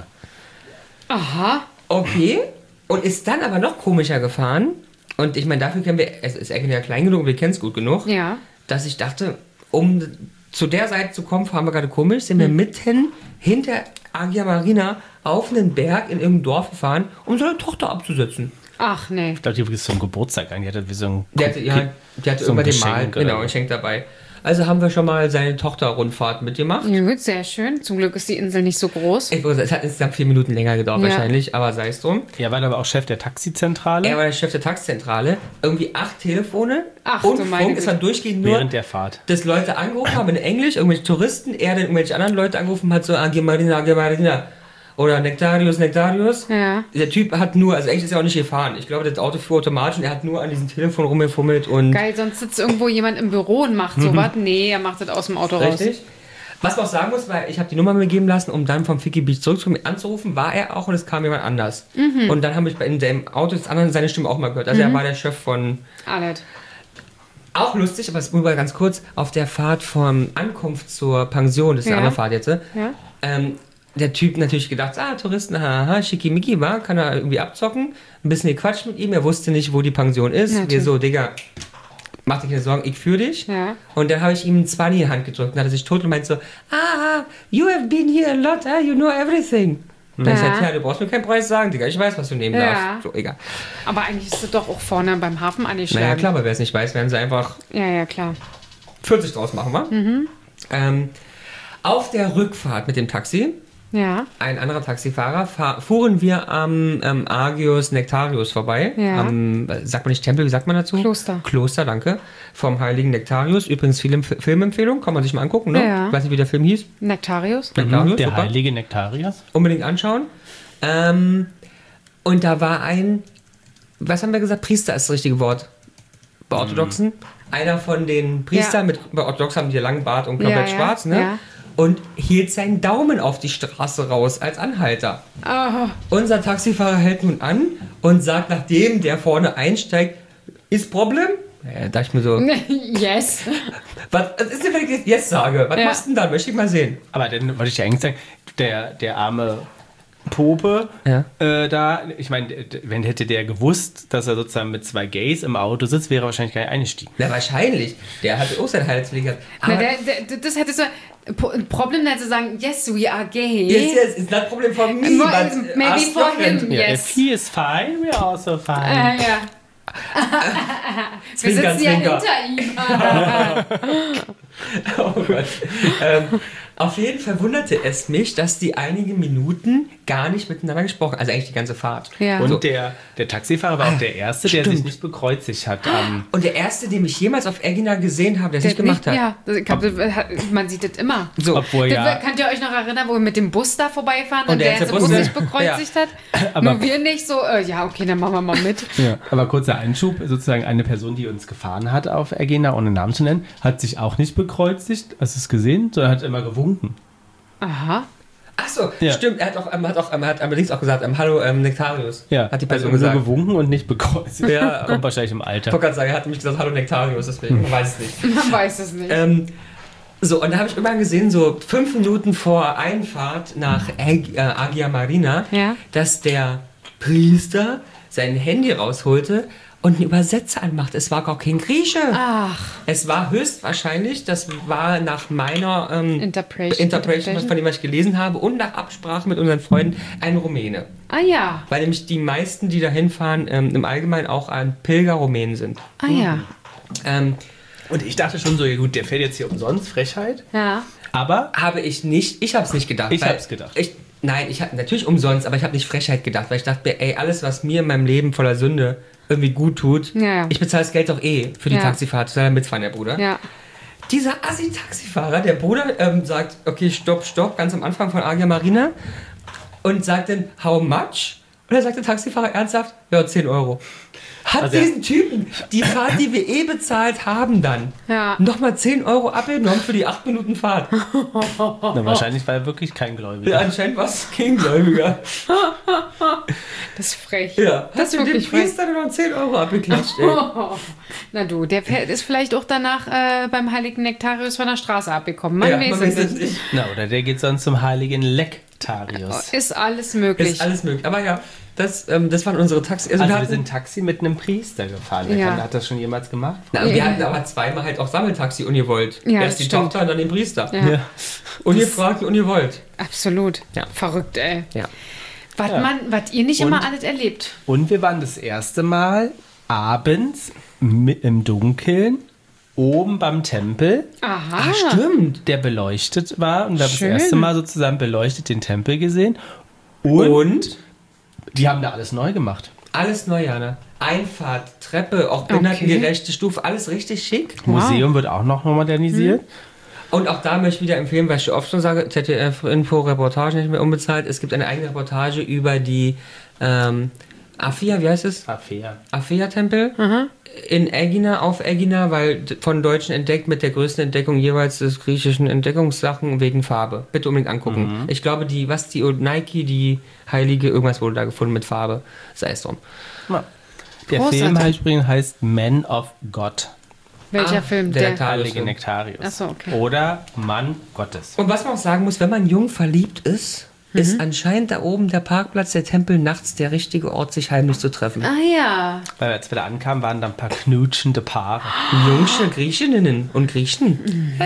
Aha. Okay. Und ist dann aber noch komischer gefahren. Und ich meine, dafür kennen wir, es ist eigentlich ja klein genug, wir kennen es gut genug, Ja. dass ich dachte, um zu der Seite zu kommen, fahren wir gerade komisch, sind wir mitten hinter Agia Marina auf einen Berg in irgendeinem Dorf gefahren, um seine Tochter abzusetzen. Ach, nee. Ich glaube, die ist zum Geburtstag an. Die hatte wie so ein Die hatte so ein immer den Geschenk Mal, oder genau, so. ein Geschenk dabei. Also haben wir schon mal seine Tochter-Rundfahrt mitgemacht. Ja, gut, sehr schön. Zum Glück ist die Insel nicht so groß. Es hat insgesamt 4 Minuten länger gedauert Ja. wahrscheinlich, aber sei es drum. Er war aber auch Chef der Taxizentrale Er war der Chef der Taxizentrale. Irgendwie 8 Telefone Ach, und du meine Funk. Es war Güte. durchgehend nur, während der Fahrt. dass Leute angerufen haben in Englisch, irgendwelche Touristen, er dann irgendwelche anderen Leute angerufen hat, so Agia Marina. Oder Nektarius. Ja. Der Typ hat nur, also eigentlich ist er auch nicht gefahren. Ich glaube, das Auto fuhr automatisch und er hat nur an diesem Telefon rumgefummelt und... Geil, sonst sitzt irgendwo jemand im Büro und macht sowas. Nee, er macht das aus dem Auto raus. Richtig. Was man auch sagen muss, weil ich habe die Nummer mir geben lassen, um dann vom Ficky Beach zurückzukommen, anzurufen, war er auch und es kam jemand anders. Und dann habe ich in dem Auto des anderen seine Stimme auch mal gehört. Also er war der Chef von... Alles. Auch lustig, aber es nur mal ganz kurz, auf der Fahrt von Ankunft zur Pension, das ist Ja. eine andere Fahrt jetzt, Ja. der Typ natürlich gedacht, Touristen, haha, schickimicki, war, kann er irgendwie abzocken, ein bisschen gequatscht mit ihm, er wusste nicht, wo die Pension ist. Natürlich. Wir so, Digga, mach dir keine Sorgen, ich führe dich. Ja. Und dann habe ich ihm einen 20 in die Hand gedrückt und hat er sich tot und meint so, you have been here a lot, you know everything. Und dann Ja. ich gesagt, ja, du brauchst mir keinen Preis sagen, Digga, ich weiß, was du nehmen Ja. darfst. So, egal. Aber eigentlich ist es doch auch vorne beim Hafen angeschlagen. Naja, klar, aber wer es nicht weiß, werden sie einfach Ja, klar. 40 draus machen, wa? Auf der Rückfahrt mit dem Taxi, Ja. ein anderer Taxifahrer, fuhren wir am Agios Nektarius vorbei. Ja. Sagt man nicht Tempel, wie sagt man dazu? Kloster. Kloster, danke. Vom heiligen Nektarius. Übrigens Filmempfehlung, kann man sich mal angucken, ne? Ja. Ich weiß nicht, wie der Film hieß. Nektarius? Nektarius, Der super. heilige Nektarius. Unbedingt anschauen. Und da war was haben wir gesagt? Priester ist das richtige Wort. Bei Orthodoxen. Einer von den Priestern, bei Orthodoxen haben die langen Bart und komplett Ja, schwarz, ne? ja. Und hielt seinen Daumen auf die Straße raus als Anhalter. Oh. Unser Taxifahrer hält nun an und sagt, nachdem der vorne einsteigt, ist Problem? Ja, dachte ich mir so, Yes. was ist denn, wenn ich das jetzt sage? Was Ja. machst du denn da? Möchte ich mal sehen. Aber dann wollte ich dir eigentlich sagen, der arme Pope Ja. da, ich meine, wenn hätte der gewusst, dass er sozusagen mit 2 Gays im Auto sitzt, wäre er wahrscheinlich gar nicht eingestiegen. Na, wahrscheinlich. Der hatte auch seinen Hals gehabt. Na, Aber das hätte so ein Problem, da zu sagen, yes, we are gay. yes, it's not problem for me, Mo- but maybe ask for your friend. him. Ja, Yes. if he is fine, we are also fine. Ja. Wir Zwinker, sitzen ja Zwinker. hinter ihm. Oh Gott. Auf jeden Fall wunderte es mich, dass die einige Minuten gar nicht miteinander gesprochen haben. Also eigentlich die ganze Fahrt. Ja. Und So. der Taxifahrer war auch der Erste, der stimmt. sich nicht bekreuzigt hat. Und der erste, den ich jemals auf Egina gesehen habe, der es nicht gemacht hat. Ja, ich glaub, man sieht das immer. So. Obwohl ja, Könnt ihr euch noch erinnern, wo wir mit dem Bus da vorbeifahren und der der ganze Bus Bus, sich bekreuzigt hat? Aber- Nur wir nicht so, ja, okay, dann machen wir mal mit. ja, aber kurzer Einschub, sozusagen eine Person, die uns gefahren hat auf Egina, ohne Namen zu nennen, hat sich auch nicht bekreuzigt, hast du es gesehen, sondern hat immer gewunken. Aha. Ach so, Ja. stimmt. Er hat allerdings auch gesagt, hallo Nektarius. Ja, Hat die Person also gesagt. nur gewunken und nicht bekreuzigt. Ja. Kommt wahrscheinlich im Ich Alter. wollte gerade sagen, er hat nämlich gesagt, hallo Nektarius, deswegen, man weiß es nicht. Man weiß es nicht. So, und da habe ich irgendwann gesehen, so 5 Minuten vor Einfahrt nach Agia Marina, Ja. dass der Priester sein Handy rausholte und einen Übersetzer anmacht. Es war gar kein Grieche. Ach, Es war höchstwahrscheinlich, das war nach meiner Interpretation, von dem was ich gelesen habe, und nach Absprache mit unseren Freunden, ein Rumäne. ah ja, Weil nämlich die meisten, die da hinfahren, im Allgemeinen auch ein Pilger-Rumänen sind. ah ja. Und ich dachte schon so, ja gut, der fährt jetzt hier umsonst, Frechheit. Ja. Aber Habe ich nicht, ich habe es nicht gedacht. Ich weil hab's gedacht. Nein, ich habe natürlich umsonst, aber ich habe nicht Frechheit gedacht, weil ich dachte, ey, alles, was mir in meinem Leben voller Sünde irgendwie gut tut. Ja. Ich bezahle das Geld doch für die Ja. Taxifahrt. Soll er mitfahren, der Bruder? Ja. Dieser Assi-Taxifahrer, der Bruder, sagt, okay, stopp, ganz am Anfang von Agia Marina und sagt dann, how much? Und dann sagt der Taxifahrer ernsthaft, ja, 10 Euro. Hat Also diesen Typen die Fahrt, die wir bezahlt haben, dann Ja. nochmal 10 Euro abgenommen für die 8 Minuten Fahrt. Na, wahrscheinlich war er wirklich kein Gläubiger. Ja, anscheinend war es kein Gläubiger. Das ist frech. Ja, Das ist hat mit dem wirklich frech. Priester dann noch 10 Euro abgeklatscht, ey. Na du, der ist vielleicht auch danach beim heiligen Nektarius von der Straße abgekommen. Man Ja, weiß man es weiß es nicht. nicht. Na, oder der geht sonst zum heiligen Lektarius. Ist alles möglich. Ist alles möglich. Aber ja, das waren unsere Taxi. Also, Also wir wir hatten, sind Taxi mit einem Priester gefahren. Wer Ja. hat das schon jemals gemacht? na, wir hatten aber zweimal halt auch Sammeltaxi ungewollt. Ja, Erst das die stimmt. Tochter und dann den Priester. Ja. Ungefragt und ungewollt. Absolut. Ja. Verrückt, ey. Ja. Was ihr nicht Und- immer alles erlebt. Und wir waren das erste Mal abends im Dunkeln oben beim Tempel, Aha. Stimmt. der beleuchtet war. Und wir haben das Schön. erste Mal sozusagen beleuchtet den Tempel gesehen. Und die haben da alles neu gemacht. Alles neu, Jana. Einfahrt, Treppe, auch behindertengerechte Stufe, alles richtig schick. Wow. Museum wird auch noch modernisiert. Und auch da möchte ich wieder empfehlen, weil ich oft schon sage, ZDF-Info-Reportage nicht mehr unbezahlt. Es gibt eine eigene Reportage über die Afia, wie heißt es? Affair. Afia-Tempel in Egina, auf Egina, weil von Deutschen entdeckt mit der größten Entdeckung jeweils des griechischen Entdeckungssachen wegen Farbe. Bitte unbedingt angucken. Ich glaube, die Nike, die Heilige, irgendwas wurde da gefunden mit Farbe. Sei es drum. Ja. Der Großartig. Film übrigens heißt Man of God. Welcher Film? der Der. Nektarius. Heilige Nektarius. Ach so, okay. Oder Mann Gottes. Und was man auch sagen muss, wenn man jung verliebt ist, ist anscheinend da oben der Parkplatz, der Tempel, nachts der richtige Ort, sich heimlich zu treffen. Ah ja. Weil als wir da ankamen, waren da ein paar knutschende Paare. Jungsche Griechinnen und Griechen.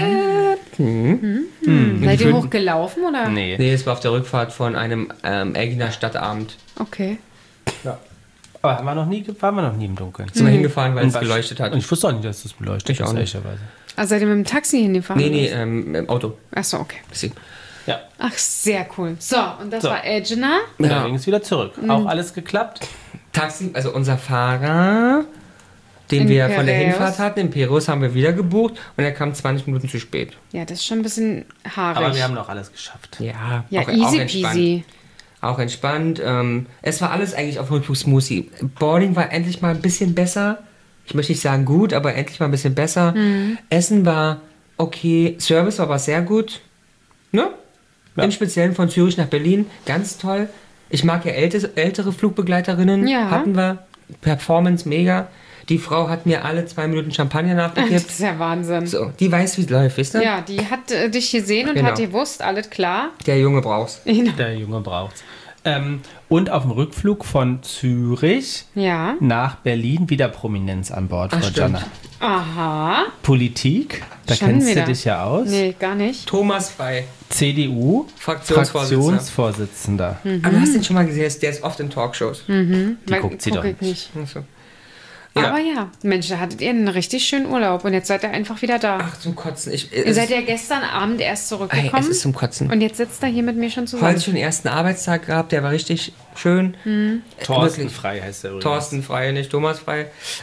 Seid ihr hochgelaufen oder? Nee. Nee, es war auf der Rückfahrt von einem Eggener Stadtabend. Okay. Ja. Aber waren wir noch nie im Dunkeln. Sind wir hingefahren, weil es was- geleuchtet hat. Und ich wusste auch nicht, dass das beleuchtet Ich ist, auch nicht. ehrlicherweise. Also seid ihr mit dem Taxi hingefahren? Nee, oder im Auto. was? Ach so, okay. Deswegen. Ja. Ach, sehr cool. So, und das So. war Egina. Und Ja. dann ging es wieder zurück. Auch alles geklappt. Taxi, also unser Fahrer, den In wir von der Piräus. Hinfahrt hatten, in Piräus haben wir wieder gebucht und er kam 20 Minuten zu spät. Ja, das ist schon ein bisschen haarig. Aber wir haben noch alles geschafft. Ja, ja, auch easy entspannt. peasy. Auch entspannt. Es war alles eigentlich auf Rückflug smoothie. Boarding war endlich mal ein bisschen besser. Ich möchte nicht sagen gut, aber endlich mal ein bisschen besser. Essen war okay. Service war aber sehr gut. Ne? Ja. Im Speziellen von Zürich nach Berlin. Ganz toll. Ich mag ja ältere Flugbegleiterinnen. Ja. Hatten wir. Performance mega. Die Frau hat mir alle 2 Minuten Champagner Das nachgekippt. ist ja Wahnsinn. So, die weiß, wie es läuft, wisst ihr? Ja, die hat dich gesehen und Genau. hat gewusst, alles klar. Der Junge braucht's. Der Junge braucht's. Und auf dem Rückflug von Zürich Ja. nach Berlin wieder Prominenz an Bord, Ach, Frau stimmt. Jana. Aha. Politik, da Schon kennst wieder. du dich ja aus. Nee, gar nicht. Thomas Frei. CDU, Fraktionsvorsitzender. Fraktionsvorsitzender. Aber du hast den schon mal gesehen, der ist oft in Talkshows. Die guckt sie guck doch ich nicht. Ach so. Ja. Aber ja, Mensch, da hattet ihr einen richtig schönen Urlaub und jetzt seid ihr einfach wieder da. Ach, zum Kotzen. Ihr seid ja gestern Abend erst es zurückgekommen ist zum Kotzen. und jetzt sitzt er hier mit mir schon zusammen. Heute schon den ersten Arbeitstag gehabt, der war richtig schön. Thorsten Wirklich. Frei heißt er übrigens. Thorsten Frei, nicht Thomas Frei.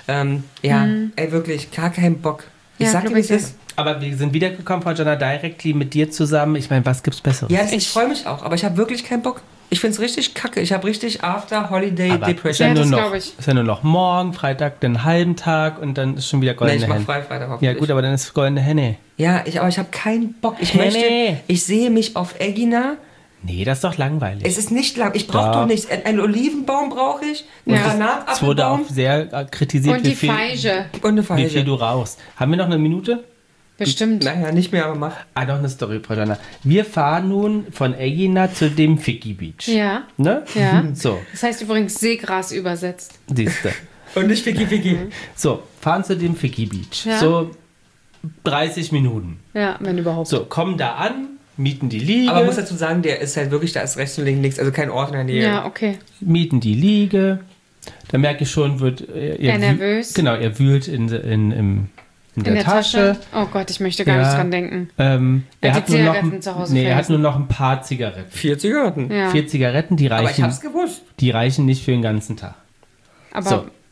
Ey, wirklich, gar keinen Bock. Ich Ja, sag dir, glaub wie es ich ist. Aber wir sind wiedergekommen, Frau Jana, directly mit dir zusammen. Ich meine, was gibt's Besseres? Ja, ich freue mich auch, aber ich habe wirklich keinen Bock. Ich finde es richtig kacke. Ich habe richtig After Holiday Aber Depression. Ja, nur das noch, glaub ich. ist ja nur noch morgen, Freitag, den halben Tag und dann ist schon wieder Nee, goldene ich mach Henne. frei Freitag Ja hoffentlich. gut, aber dann ist goldene Henne. Ja, aber ich habe keinen Bock. Henne. Ich sehe mich auf Egina. Nee, das ist doch langweilig. Es ist nicht lang. Ich brauche Doch. doch nichts. Einen Olivenbaum brauche ich, einen Ja. Es wurde auch Granatapfelbaum sehr kritisiert, Und die Feige. und eine wie Feige. viel du rauchst. Haben wir noch eine Minute? Bestimmt. Naja, nicht mehr, aber mach. Noch eine Story, Frau Jana. Wir fahren nun von Egina zu dem Ficky Beach. Ja. Ne? Ja. So, Das heißt übrigens Seegras übersetzt. siehste. Und nicht Ficky. So, fahren zu dem Ficky Beach. Ja. So 30 Minuten. Ja, wenn überhaupt. So, kommen da an, mieten die Liege. Aber man muss dazu sagen, der ist halt wirklich, da ist rechts und links nichts, also kein Ort in der Nähe. Ja, okay. mieten die Liege. Da merke ich schon, wird Er nervös. Genau, er wühlt in der Tasche. Oh Gott, ich möchte gar nicht dran denken. Er Er hat hat die nur noch, Zigaretten zu Hause er hat vergessen. nur noch ein paar Zigaretten. 4 Zigaretten. Ja. 4 Zigaretten, die Aber ich reichen, hab's gewusst. die reichen nicht für den ganzen Tag. Aber So.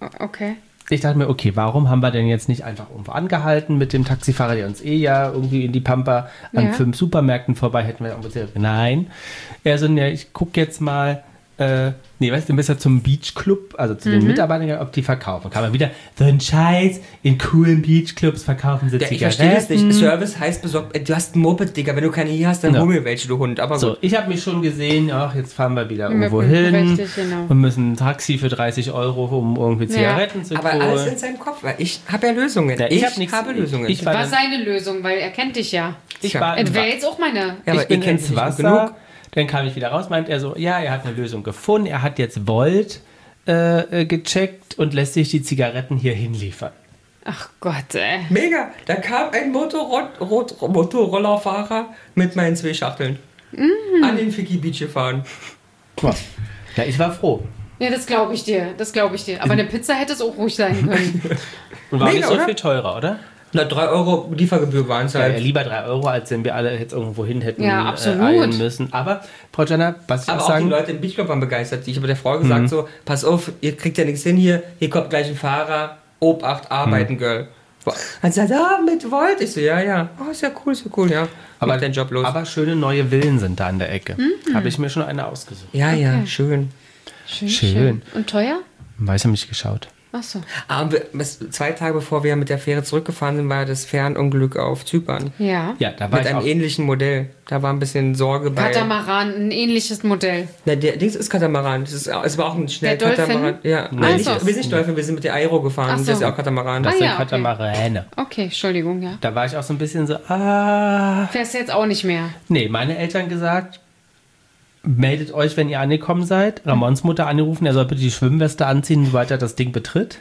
Okay. Ich dachte mir, okay, warum haben wir denn jetzt nicht einfach irgendwo angehalten mit dem Taxifahrer, der uns ja irgendwie in die Pampa an 5 Supermärkten vorbei hätten wir irgendwo gesagt, nein. Er so, ja, ich gucke jetzt mal, weißt du, besser zum Beachclub, also zu den Mitarbeitern, ob die verkaufen. Kann man wieder so einen Scheiß, in coolen Beachclubs verkaufen sie Ich Zigaretten. verstehe das nicht. Service heißt besorgt, du hast ein Moped, Digga, wenn du keine hier hast, dann hol mir welche, du Hund. Aber So, gut. ich habe mich schon gesehen, ach, jetzt fahren wir wieder irgendwo Richtig, hin genau. und müssen ein Taxi für 30 Euro, um irgendwie Zigaretten zu Aber holen. alles in seinem Kopf, weil ich habe ja Lösungen. Ja, ich hab nichts- habe Lösungen. Ich war Was ist seine Lösung? Weil er kennt dich ja. Ich war Das wäre jetzt auch meine. Ja, ich aber bin ihr kennt ins sich nicht Wasser, genug. dann kam ich wieder raus, meint er so, ja, er hat eine Lösung gefunden, er hat jetzt Volt gecheckt und lässt sich die Zigaretten hier hinliefern. Ach Gott, ey. Mega, da kam ein Motorrollerfahrer mit meinen 2 Schachteln an den Ficky Beach gefahren. Ja, ich war froh. Ja, das glaube ich dir. Aber eine Pizza hätte es auch ruhig sein können. Und war Mega, nicht so oder? viel teurer, oder? Na, 3 Euro Liefergebühr waren es Ja, halt. lieber 3 Euro, als wenn wir alle jetzt irgendwo hin hätten Ja, absolut. eilen müssen. Aber, Frau Jana, was ich Aber auch auch die sagen... Leute im Beachclub waren begeistert. Ich habe der Frau gesagt so, pass auf, ihr kriegt ja nichts hin hier kommt gleich ein Fahrer, Obacht, arbeiten, Girl. Dann sagt mit Volt. Ich so, ja. Oh, ist ja cool, ja. aber, Mach deinen Job los. aber schöne neue Villen sind da an der Ecke. Habe ich mir schon eine ausgesucht. Ja, schön. Schön. Und teuer? Weiß, habe ich geschaut. Ach so. Aber 2 Tage bevor wir mit der Fähre zurückgefahren sind, war das Fernunglück auf Zypern. Ja. Ja, da war Mit ich einem auch. ähnlichen Modell. Da war ein bisschen Sorge bei... Katamaran, ein ähnliches Modell. Na, der Dings ist Katamaran. Es war auch ein Der Dolphin? Schnellkatamaran. Ja. Nee, Nein, so. wir sind nicht Dolphin, wir sind mit der Aero gefahren. Ach so. Das ist ja auch Katamaran. Das Ah, sind ja, okay. Katamaräne. Okay, Entschuldigung, ja. Da war ich auch so ein bisschen so, Fährst du jetzt auch nicht mehr? Nee, meine Eltern gesagt, meldet euch, wenn ihr angekommen seid. Ramons Mutter angerufen, er soll bitte die Schwimmweste anziehen, sobald er das Ding betritt.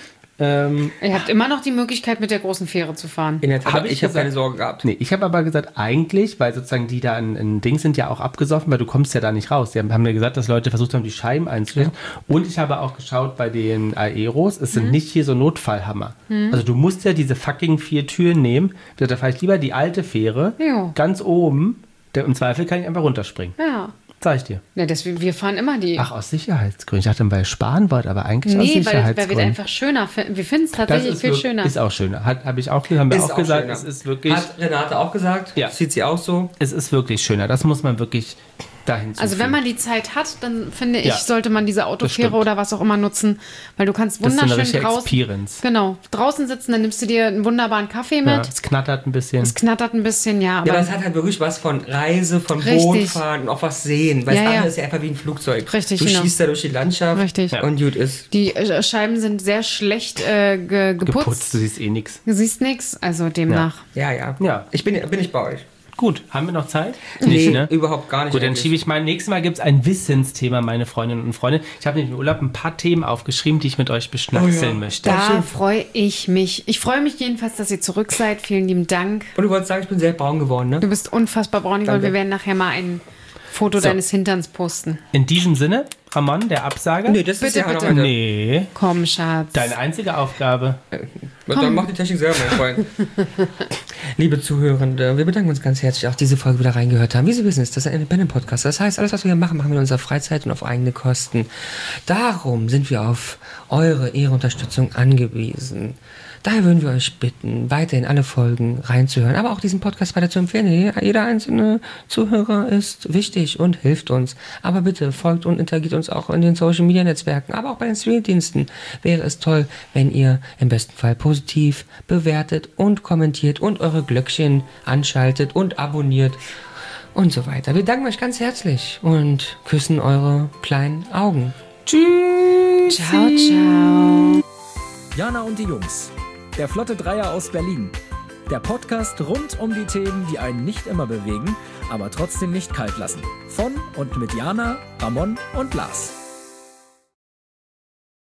Ihr habt immer noch die Möglichkeit, mit der großen Fähre zu fahren. In der Tat, Hab ich ich habe gesagt- keine Sorge gehabt. Nee, ich habe aber gesagt, eigentlich, weil sozusagen die da in Dings sind ja auch abgesoffen, weil du kommst ja da nicht raus. Die haben mir gesagt, dass Leute versucht haben, die Scheiben einzustellen. Und ich habe auch geschaut bei den Aeros, es sind nicht hier so Notfallhammer. Also du musst ja diese fucking 4 Türen nehmen. Da fahre ich lieber die alte Fähre, Jo. ganz oben. Im Zweifel kann ich einfach runterspringen. Ja. Zeig ich dir. Ja, wir fahren immer die. Ach, aus Sicherheitsgründen. Ich dachte, weil ihr sparen wollt, aber eigentlich aus nee, weil wir Sicherheitsgründen. einfach schöner finden. Wir finden es tatsächlich viel schöner. Ist auch schöner. Habe ich auch, haben wir Ist auch gesagt, schöner. es ist wirklich, Hat Renate auch gesagt. Ja. Sieht sie auch so. es ist wirklich schöner. Das muss man wirklich dahin zufügen. Also wenn man die Zeit hat, dann finde ich, Ja. sollte man diese Autofähre stimmt. oder was auch immer nutzen, weil du kannst Das ist so eine wunderschön richtige draußen, Experience. genau, draußen sitzen, dann nimmst du dir einen wunderbaren Kaffee Ja, mit. es knattert ein bisschen. Es knattert ein bisschen, ja, Ja, aber aber es hat halt wirklich was von Reise, von Richtig. Bootfahren und auch was sehen. Weil Ja, das ja. andere ist ja einfach wie ein Flugzeug. Richtig, Du genau. schießt da durch die Landschaft Richtig. Ja. und gut ist. die Scheiben sind sehr schlecht geputzt. Du siehst eh nichts. Du siehst nichts, also demnach. Ja. Ja. Bin ich bei euch. Gut, haben wir noch Zeit? Nee, überhaupt gar nicht. Gut, dann eigentlich. schiebe ich mal. Nächstes Mal gibt es ein Wissensthema, meine Freundinnen und Freunde. Ich habe nämlich im Urlaub ein paar Themen aufgeschrieben, die ich mit euch beschnackseln möchte. Da freue ich mich. Ich freue mich jedenfalls, dass ihr zurück seid. Vielen lieben Dank. Und du wolltest sagen, ich bin sehr braun geworden, ne? Du bist unfassbar braun, Nicole. Danke. Wir werden nachher mal ein Foto deines Hinterns posten. In diesem Sinne, Ramon, der Absager? Nee, das ist Bitte, ja bitte. noch heute. Nee, Komm, Schatz. deine einzige Aufgabe. Dann mach die Technik selber, mein Freund. Liebe Zuhörende, wir bedanken uns ganz herzlich, auch diese Folge wieder reingehört haben. Wie Sie wissen, ist das ein Independent-Podcast. Das heißt, alles, was wir hier machen, machen wir in unserer Freizeit und auf eigene Kosten. Darum sind wir auf Ihre Unterstützung angewiesen. Daher würden wir euch bitten, weiterhin alle Folgen reinzuhören, aber auch diesen Podcast weiter zu empfehlen. Jeder einzelne Zuhörer ist wichtig und hilft uns. Aber bitte folgt und interagiert uns auch in den Social-Media-Netzwerken, aber auch bei den Streamingdiensten. Wäre es toll, wenn ihr im besten Fall positiv bewertet und kommentiert und eure Glöckchen anschaltet und abonniert und so weiter. Wir danken euch ganz herzlich und küssen eure kleinen Augen. Tschüss. Ciao, ciao. Jana und die Jungs. Der Flotte Dreier aus Berlin. Der Podcast rund um die Themen, die einen nicht immer bewegen, aber trotzdem nicht kalt lassen. Von und mit Jana, Ramon und Lars.